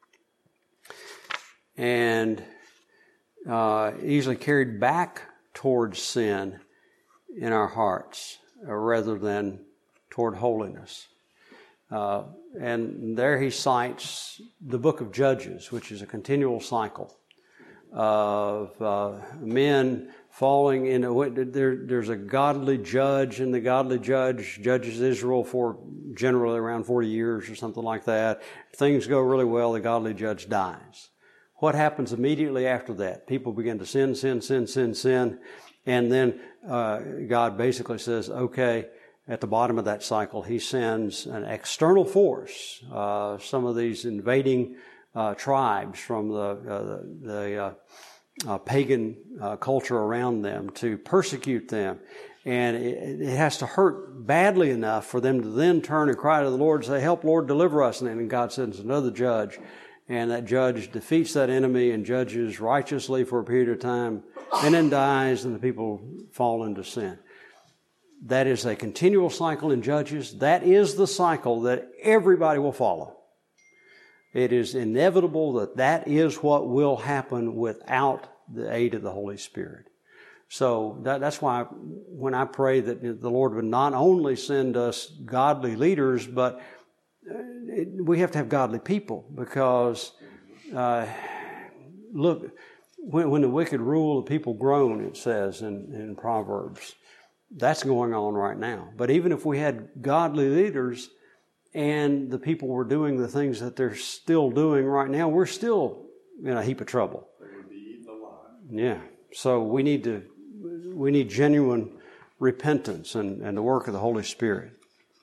and uh, easily carried back towards sin in our hearts uh, rather than toward holiness. Uh, and there he cites the book of Judges, which is a continual cycle of uh, men falling in a, there, there's a godly judge, and the godly judge judges Israel for generally around forty years or something like that. Things go really well, the godly judge dies. What happens immediately after that? People begin to sin, sin, sin, sin, sin, and then uh, God basically says, okay, at the bottom of that cycle, he sends an external force, uh, some of these invading uh, tribes from the, uh, the, the uh, uh, pagan uh, culture around them to persecute them. And it, it has to hurt badly enough for them to then turn and cry to the Lord and say, help, Lord, deliver us. And then God sends another judge, and that judge defeats that enemy and judges righteously for a period of time, and then dies, and the people fall into sin. That is a continual cycle in Judges. That is the cycle that everybody will follow. It is inevitable that that is what will happen without the aid of the Holy Spirit. So that, that's why when I pray that the Lord would not only send us godly leaders, but it, we have to have godly people, because uh, look, when, when the wicked rule, the people groan, it says in, in Proverbs. That's going on right now. But even if we had godly leaders and the people were doing the things that they're still doing right now, we're still in a heap of trouble. They would be eaten alive. Yeah. So we need to, we need genuine repentance and, and the work of the Holy Spirit.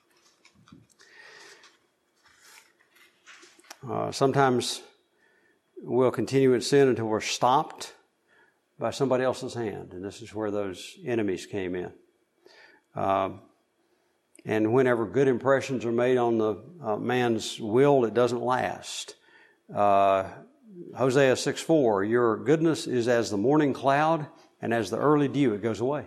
Uh, sometimes we'll continue in sin until we're stopped by somebody else's hand. And this is where those enemies came in. Um, and whenever good impressions are made on the uh, man's will, it doesn't last. Uh, Hosea six four, your goodness is as the morning cloud and as the early dew, it goes away.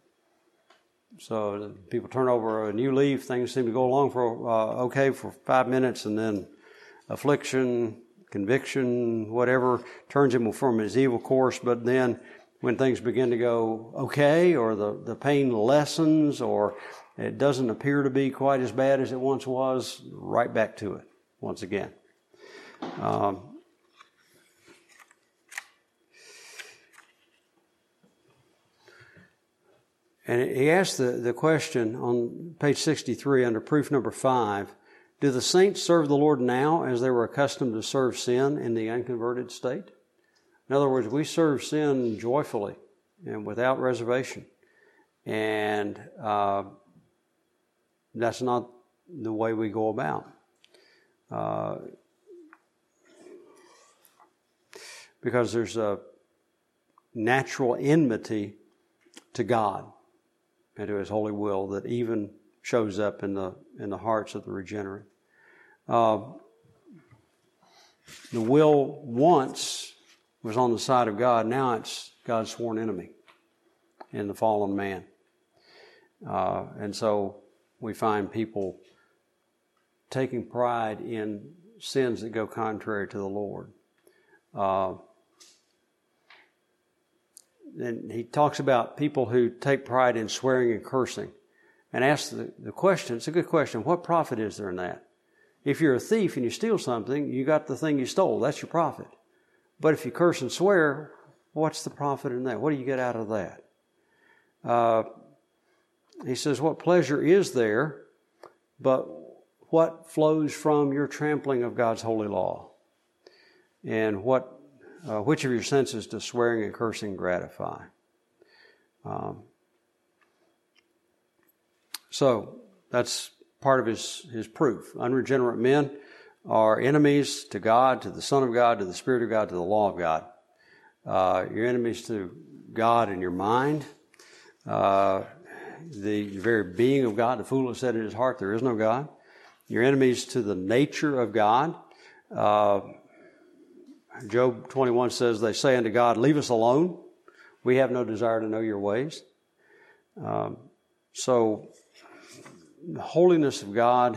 So people turn over a new leaf, things seem to go along for uh, okay for five minutes, and then affliction, conviction, whatever, turns him from his evil course. But then when things begin to go okay, or the, the pain lessens, or it doesn't appear to be quite as bad as it once was, right back to it once again. Um, and he asked the, the question on page sixty-three under proof number five, do the saints serve the Lord now as they were accustomed to serve sin in the unconverted state? In other words, we serve sin joyfully and without reservation. And uh, that's not the way we go about. Uh, because there's a natural enmity to God and to His holy will that even shows up in the in the hearts of the regenerate. Uh, the will once was on the side of God. Now it's God's sworn enemy in the fallen man. Uh, and so we find people taking pride in sins that go contrary to the Lord. Uh, and he talks about people who take pride in swearing and cursing, and asks the, the question, it's a good question, what profit is there in that? If you're a thief and you steal something, you got the thing you stole. That's your profit. But if you curse and swear, what's the profit in that? What do you get out of that? Uh, he says, what pleasure is there, but what flows from your trampling of God's holy law? And what, uh, which of your senses does swearing and cursing gratify? Um, so that's part of his, his proof. Unregenerate men are enemies to God, to the Son of God, to the Spirit of God, to the law of God. Uh, you're enemies to God in your mind. Uh, the very being of God, the fool has said in his heart, there is no God. You're enemies to the nature of God. Uh, Job twenty-one says, they say unto God, leave us alone. We have no desire to know your ways. Um, so, the holiness of God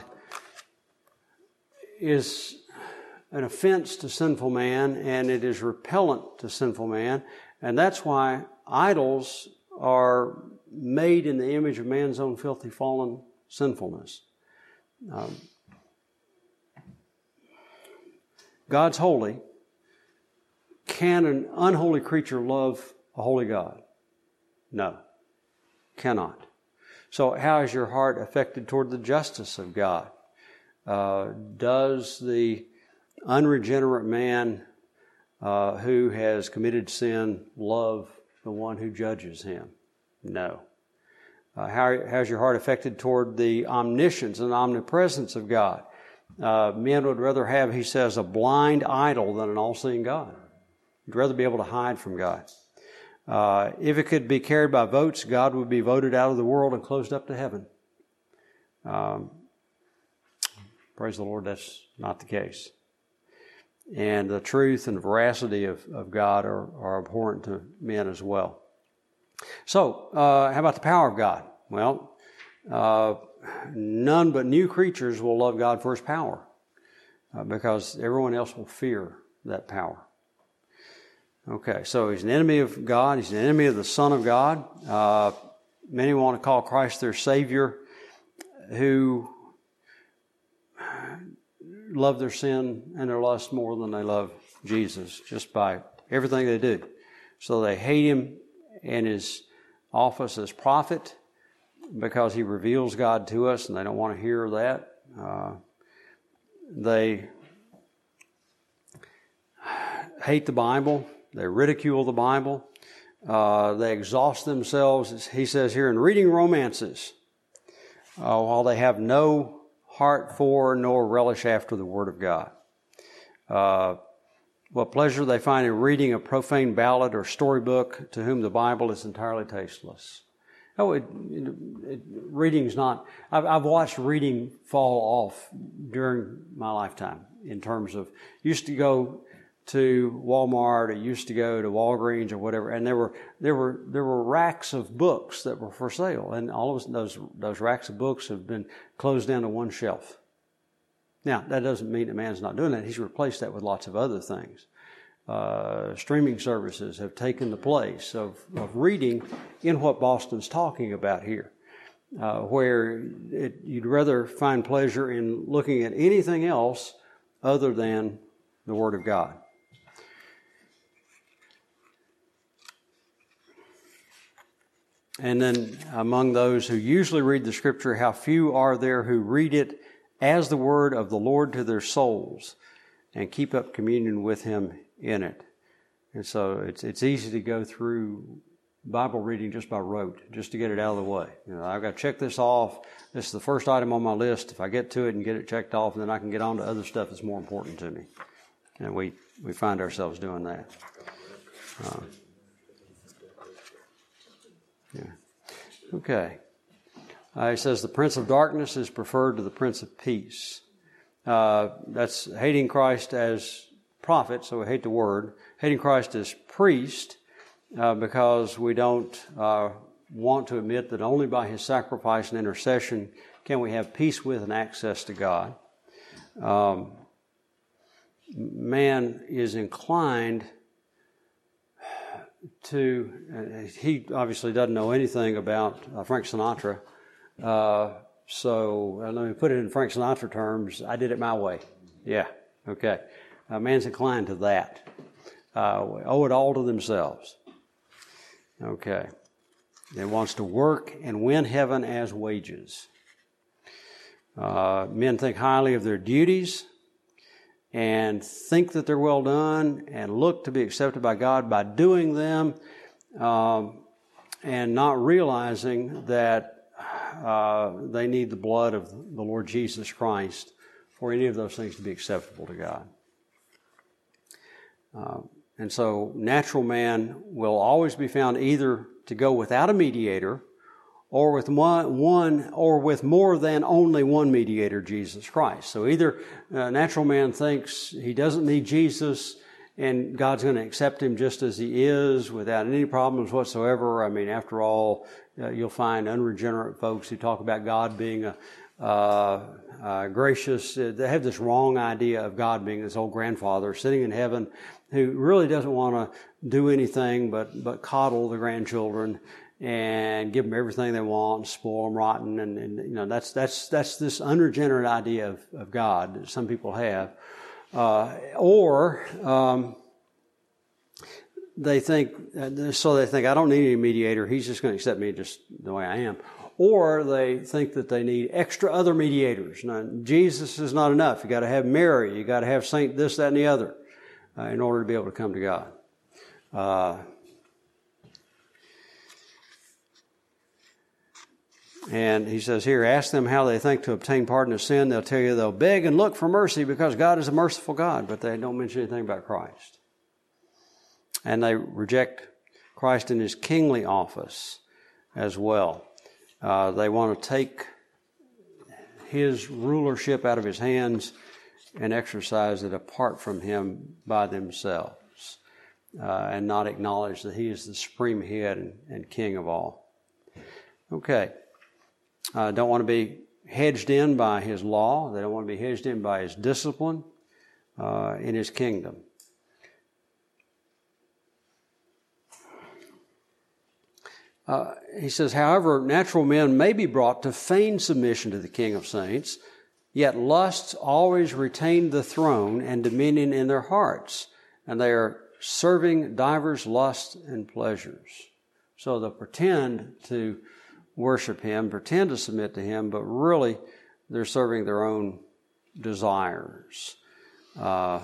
is an offense to sinful man, and it is repellent to sinful man. And that's why idols are made in the image of man's own filthy, fallen sinfulness. Um, God's holy. Can an unholy creature love a holy God? No, cannot. So how is your heart affected toward the justice of God? Uh, does the unregenerate man uh, who has committed sin love the one who judges him? No. Uh, how, how's your heart affected toward the omniscience and omnipresence of God? Uh, men would rather have, he says, a blind idol than an all-seeing God. You'd rather be able to hide from God. Uh, if it could be carried by votes, God would be voted out of the world and closed up to heaven. Um, praise the Lord, that's not the case. And the truth and veracity of, of God are, are abhorrent to men as well. So, uh, how about the power of God? Well, uh, none but new creatures will love God for His power, uh, because everyone else will fear that power. Okay, so He's an enemy of God. He's an enemy of the Son of God. Uh, many want to call Christ their Savior, who love their sin and their lust more than they love Jesus, just by everything they do. So they hate Him in His office as prophet because He reveals God to us, and they don't want to hear that. Uh, they hate the Bible. They ridicule the Bible. Uh, they exhaust themselves, as he says here, in reading romances, uh, while they have no heart for nor relish after the Word of God. Uh, what pleasure they find in reading a profane ballad or storybook, to whom the Bible is entirely tasteless. Oh, it, it, it, reading's not... I've, I've watched reading fall off during my lifetime in terms of... Used to go to Walmart, or used to go to Walgreens or whatever, and there were there were there were racks of books that were for sale, and all of those those racks of books have been closed down to one shelf. Now, that doesn't mean a man's not doing that. He's replaced that with lots of other things. Uh, streaming services have taken the place of, of reading in what Boston's talking about here, uh, where it, you'd rather find pleasure in looking at anything else other than the Word of God. And then among those who usually read the Scripture, how few are there who read it as the word of the Lord to their souls and keep up communion with Him in it. And so it's it's easy to go through Bible reading just by rote, just to get it out of the way. You know, I've got to check this off. This is the first item on my list. If I get to it and get it checked off, then I can get on to other stuff that's more important to me. And we, we find ourselves doing that. Uh, yeah. Okay. Uh, he says the Prince of Darkness is preferred to the Prince of Peace. Uh, that's hating Christ as prophet, so we hate the word. Hating Christ as priest, uh, because we don't uh, want to admit that only by His sacrifice and intercession can we have peace with and access to God. Um, man is inclined to, uh, he obviously doesn't know anything about uh, Frank Sinatra, uh, so uh, let me put it in Frank Sinatra terms. I did it my way. Yeah, okay. Uh, man's inclined to that. Uh, owe it all to themselves. Okay. It wants to work and win heaven as wages. Uh, men think highly of their duties and think that they're well done and look to be accepted by God by doing them, um, and not realizing that uh, they need the blood of the Lord Jesus Christ for any of those things to be acceptable to God. Uh, and so natural man will always be found either to go without a mediator or with one, one or with more than only one mediator, Jesus Christ. So either uh, natural man thinks he doesn't need Jesus and God's going to accept him just as he is without any problems whatsoever. I mean, after all, uh, you'll find unregenerate folks who talk about God being a uh, uh, gracious. Uh, they have this wrong idea of God being this old grandfather sitting in heaven who really doesn't want to do anything but, but coddle the grandchildren and give them everything they want, and spoil them rotten, and, and you know that's that's that's this unregenerate idea of, of God that some people have, uh, or um, they think so they think I don't need any mediator. He's just going to accept me just the way I am, or they think that they need extra other mediators. Now, Jesus is not enough. You got to have Mary. You got to have Saint this, that, and the other uh, in order to be able to come to God. Uh, And he says here, ask them how they think to obtain pardon of sin. They'll tell you they'll beg and look for mercy because God is a merciful God, but they don't mention anything about Christ. And they reject Christ in his kingly office as well. Uh, they want to take his rulership out of his hands and exercise it apart from him by themselves, uh, and not acknowledge that he is the supreme head and, and king of all. Okay. Uh, don't want to be hedged in by his law. They don't want to be hedged in by his discipline uh, in his kingdom. Uh, he says, however, natural men may be brought to feign submission to the King of Saints, yet lusts always retain the throne and dominion in their hearts, and they are serving divers lusts and pleasures. So they'll pretend to worship him, pretend to submit to him, but really they're serving their own desires. Uh,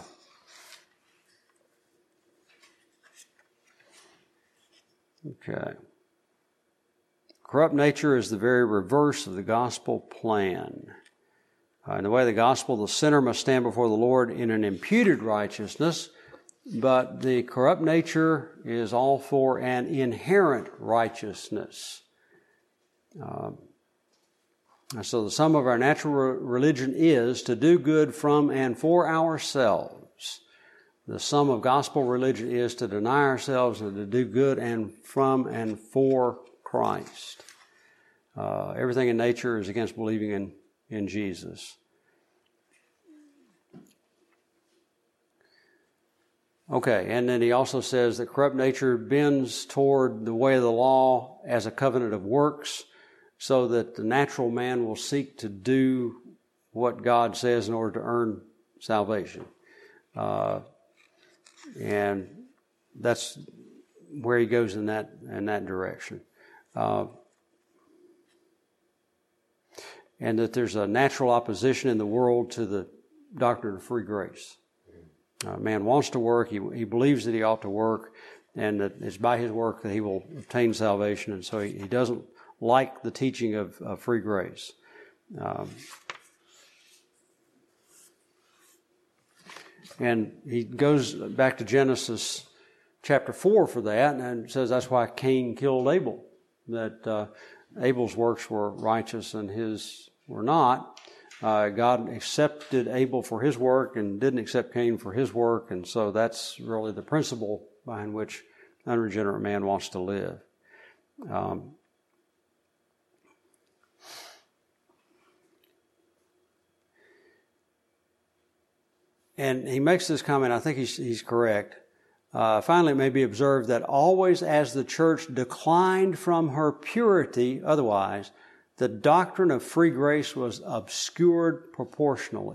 okay. Corrupt nature is the very reverse of the gospel plan. Uh, in the way of the gospel, the sinner must stand before the Lord in an imputed righteousness, but the corrupt nature is all for an inherent righteousness. Um, so the sum of our natural religion is to do good from and for ourselves. The sum of gospel religion is to deny ourselves and to do good and from and for Christ. Uh, everything in nature is against believing in, in Jesus. Okay, and then he also says that corrupt nature bends toward the way of the law as a covenant of works, so that the natural man will seek to do what God says in order to earn salvation. Uh, and that's where he goes in that in that direction. Uh, and that there's a natural opposition in the world to the doctrine of free grace. Uh, man wants to work, he, he believes that he ought to work, and that it's by his work that he will obtain salvation, and so he, he doesn't like the teaching of, of free grace. Um, and he goes back to Genesis chapter four for that, and says that's why Cain killed Abel, that uh, Abel's works were righteous and his were not. Uh, God accepted Abel for his work and didn't accept Cain for his work, and so that's really the principle behind which unregenerate man wants to live. Um, And he makes this comment, I think he's, he's correct. Uh, finally, it may be observed that always as the church declined from her purity, otherwise, the doctrine of free grace was obscured proportionally.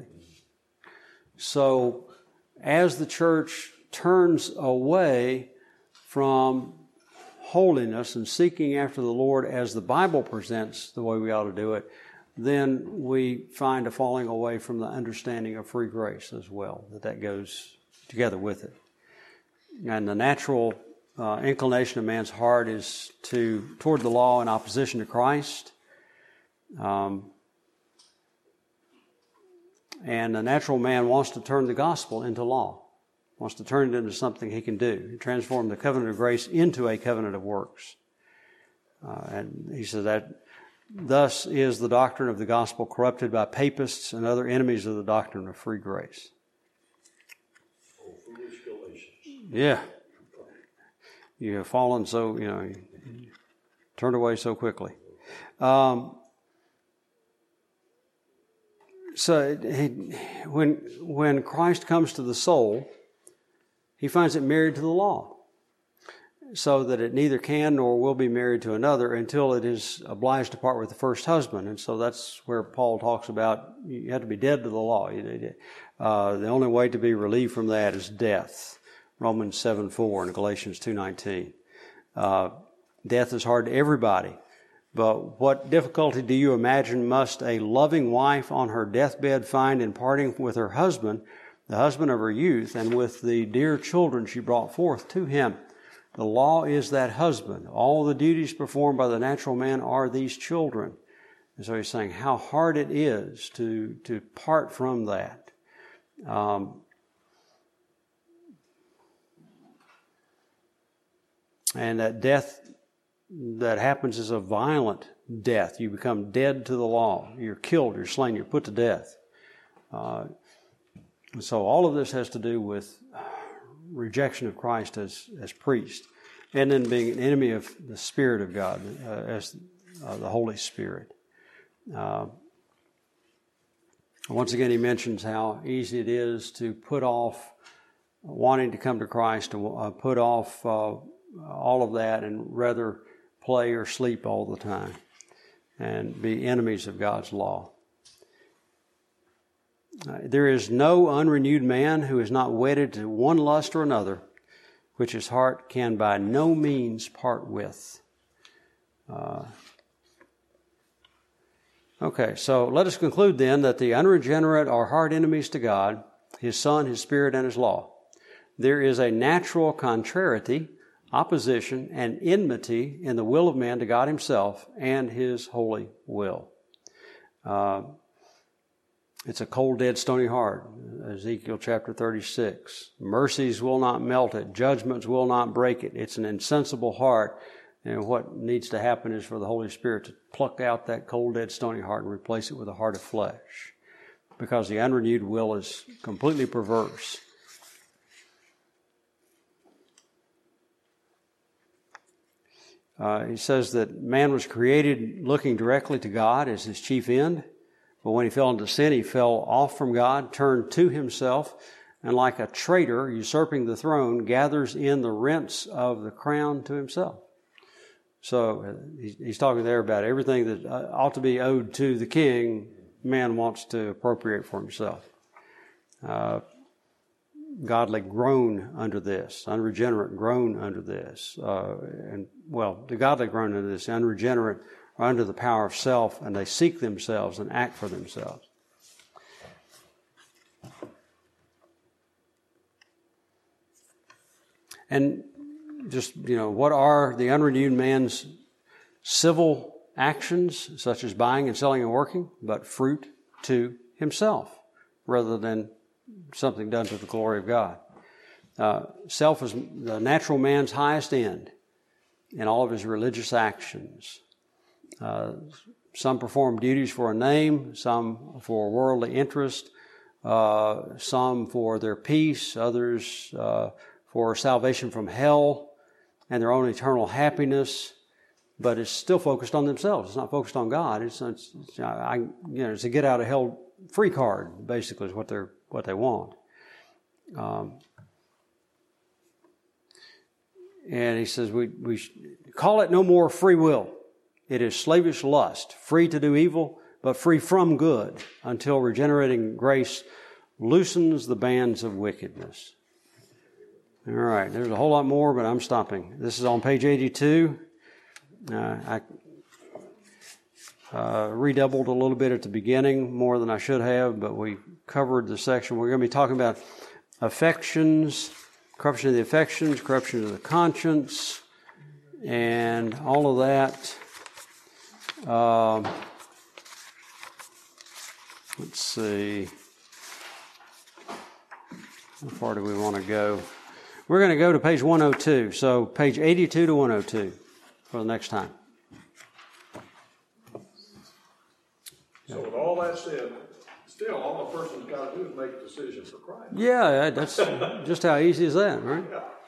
So, as the church turns away from holiness and seeking after the Lord as the Bible presents the way we ought to do it, then we find a falling away from the understanding of free grace as well, that that goes together with it. And the natural uh, inclination of man's heart is to toward the law in opposition to Christ. Um, and the natural man wants to turn the gospel into law, wants to turn it into something he can do, transform the covenant of grace into a covenant of works. Uh, and he says that thus is the doctrine of the gospel corrupted by papists and other enemies of the doctrine of free grace. Oh, foolish Galatians. Yeah. You have fallen so, you know, you turned away so quickly. Um, so he, when when Christ comes to the soul, he finds it married to the law, so that it neither can nor will be married to another until it is obliged to part with the first husband. And so that's where Paul talks about you have to be dead to the law. Uh, the only way to be relieved from that is death. Romans seven four and Galatians two nineteen. Uh, death is hard to everybody. But what difficulty do you imagine must a loving wife on her deathbed find in parting with her husband, the husband of her youth, and with the dear children she brought forth to him? The law is that husband. All the duties performed by the natural man are these children. And so he's saying how hard it is to, to part from that. Um, and that death that happens is a violent death. You become dead to the law. You're killed, you're slain, you're put to death. Uh, so all of this has to do with rejection of Christ as, as priest, and then being an enemy of the Spirit of God uh, as uh, the Holy Spirit. Uh, once again, he mentions how easy it is to put off wanting to come to Christ, to uh, put off uh, all of that and rather play or sleep all the time and be enemies of God's law. Uh, there is no unrenewed man who is not wedded to one lust or another, which his heart can by no means part with. Uh, okay, so let us conclude then that the unregenerate are hard enemies to God, His Son, His Spirit, and His law. There is a natural contrariety, opposition, and enmity in the will of man to God Himself and His holy will. Uh, It's a cold, dead, stony heart, Ezekiel chapter thirty-six. Mercies will not melt it. Judgments will not break it. It's an insensible heart. And what needs to happen is for the Holy Spirit to pluck out that cold, dead, stony heart and replace it with a heart of flesh. Because the unrenewed will is completely perverse. Uh, he says that man was created looking directly to God as his chief end. But when he fell into sin, he fell off from God, turned to himself, and like a traitor usurping the throne, gathers in the rents of the crown to himself. So he's talking there about everything that ought to be owed to the king, man wants to appropriate for himself. Uh, godly groan under this, unregenerate groan under this. Uh, and well, the godly groan under this, unregenerate are under the power of self, and they seek themselves and act for themselves. And just, you know, what are the unrenewed man's civil actions, such as buying and selling and working, but fruit to himself, rather than something done to the glory of God. Uh, self is the natural man's highest end in all of his religious actions. Uh, some perform duties for a name, some for worldly interest, uh, some for their peace, others uh, for salvation from hell and their own eternal happiness. But it's still focused on themselves. It's not focused on God. It's, it's, it's I, you know, it's a get out of hell free card, basically, is what they're what they want. Um, and he says we we call it no more free will. It is slavish lust, free to do evil, but free from good, until regenerating grace loosens the bands of wickedness. All right, there's a whole lot more, but I'm stopping. This is on page eighty-two. Uh, I uh, redoubled a little bit at the beginning, more than I should have, but we covered the section. We're going to be talking about affections, corruption of the affections, corruption of the conscience, and all of that. Um, let's see. How far do we want to go? We're going to go to page one oh two. So page eighty-two to one oh two for the next time. So with all that said, still all a person's got to do is make a decision for Christ. Yeah, that's just how easy is that, right? Yeah.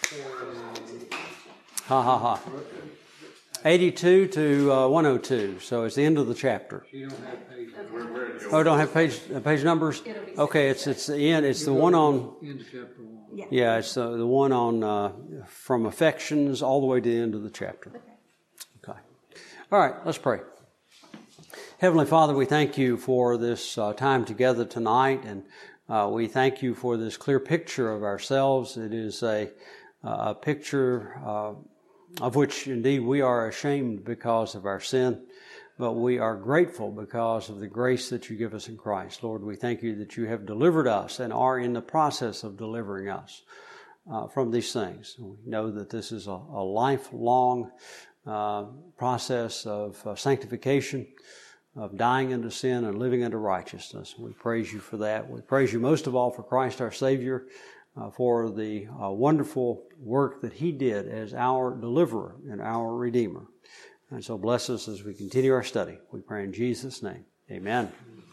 Ha ha ha. eighty-two to uh, one oh two, so it's the end of the chapter. You don't have page. Oh, don't have page uh, page numbers? Okay, it's it's the end. It's the one on. Into chapter one. Yeah. Yeah, it's the the one on uh, from affections all the way to the end of the chapter. Okay. All right, let's pray. Heavenly Father, we thank you for this uh, time together tonight, and uh, we thank you for this clear picture of ourselves. It is a, a picture uh, of which indeed we are ashamed because of our sin, but we are grateful because of the grace that you give us in Christ. Lord, we thank you that you have delivered us and are in the process of delivering us uh, from these things. We know that this is a, a lifelong uh, process of uh, sanctification, of dying unto sin and living unto righteousness. We praise you for that. We praise you most of all for Christ our Savior, uh, for the uh, wonderful work that He did as our deliverer and our Redeemer. And so bless us as we continue our study. We pray in Jesus' name. Amen.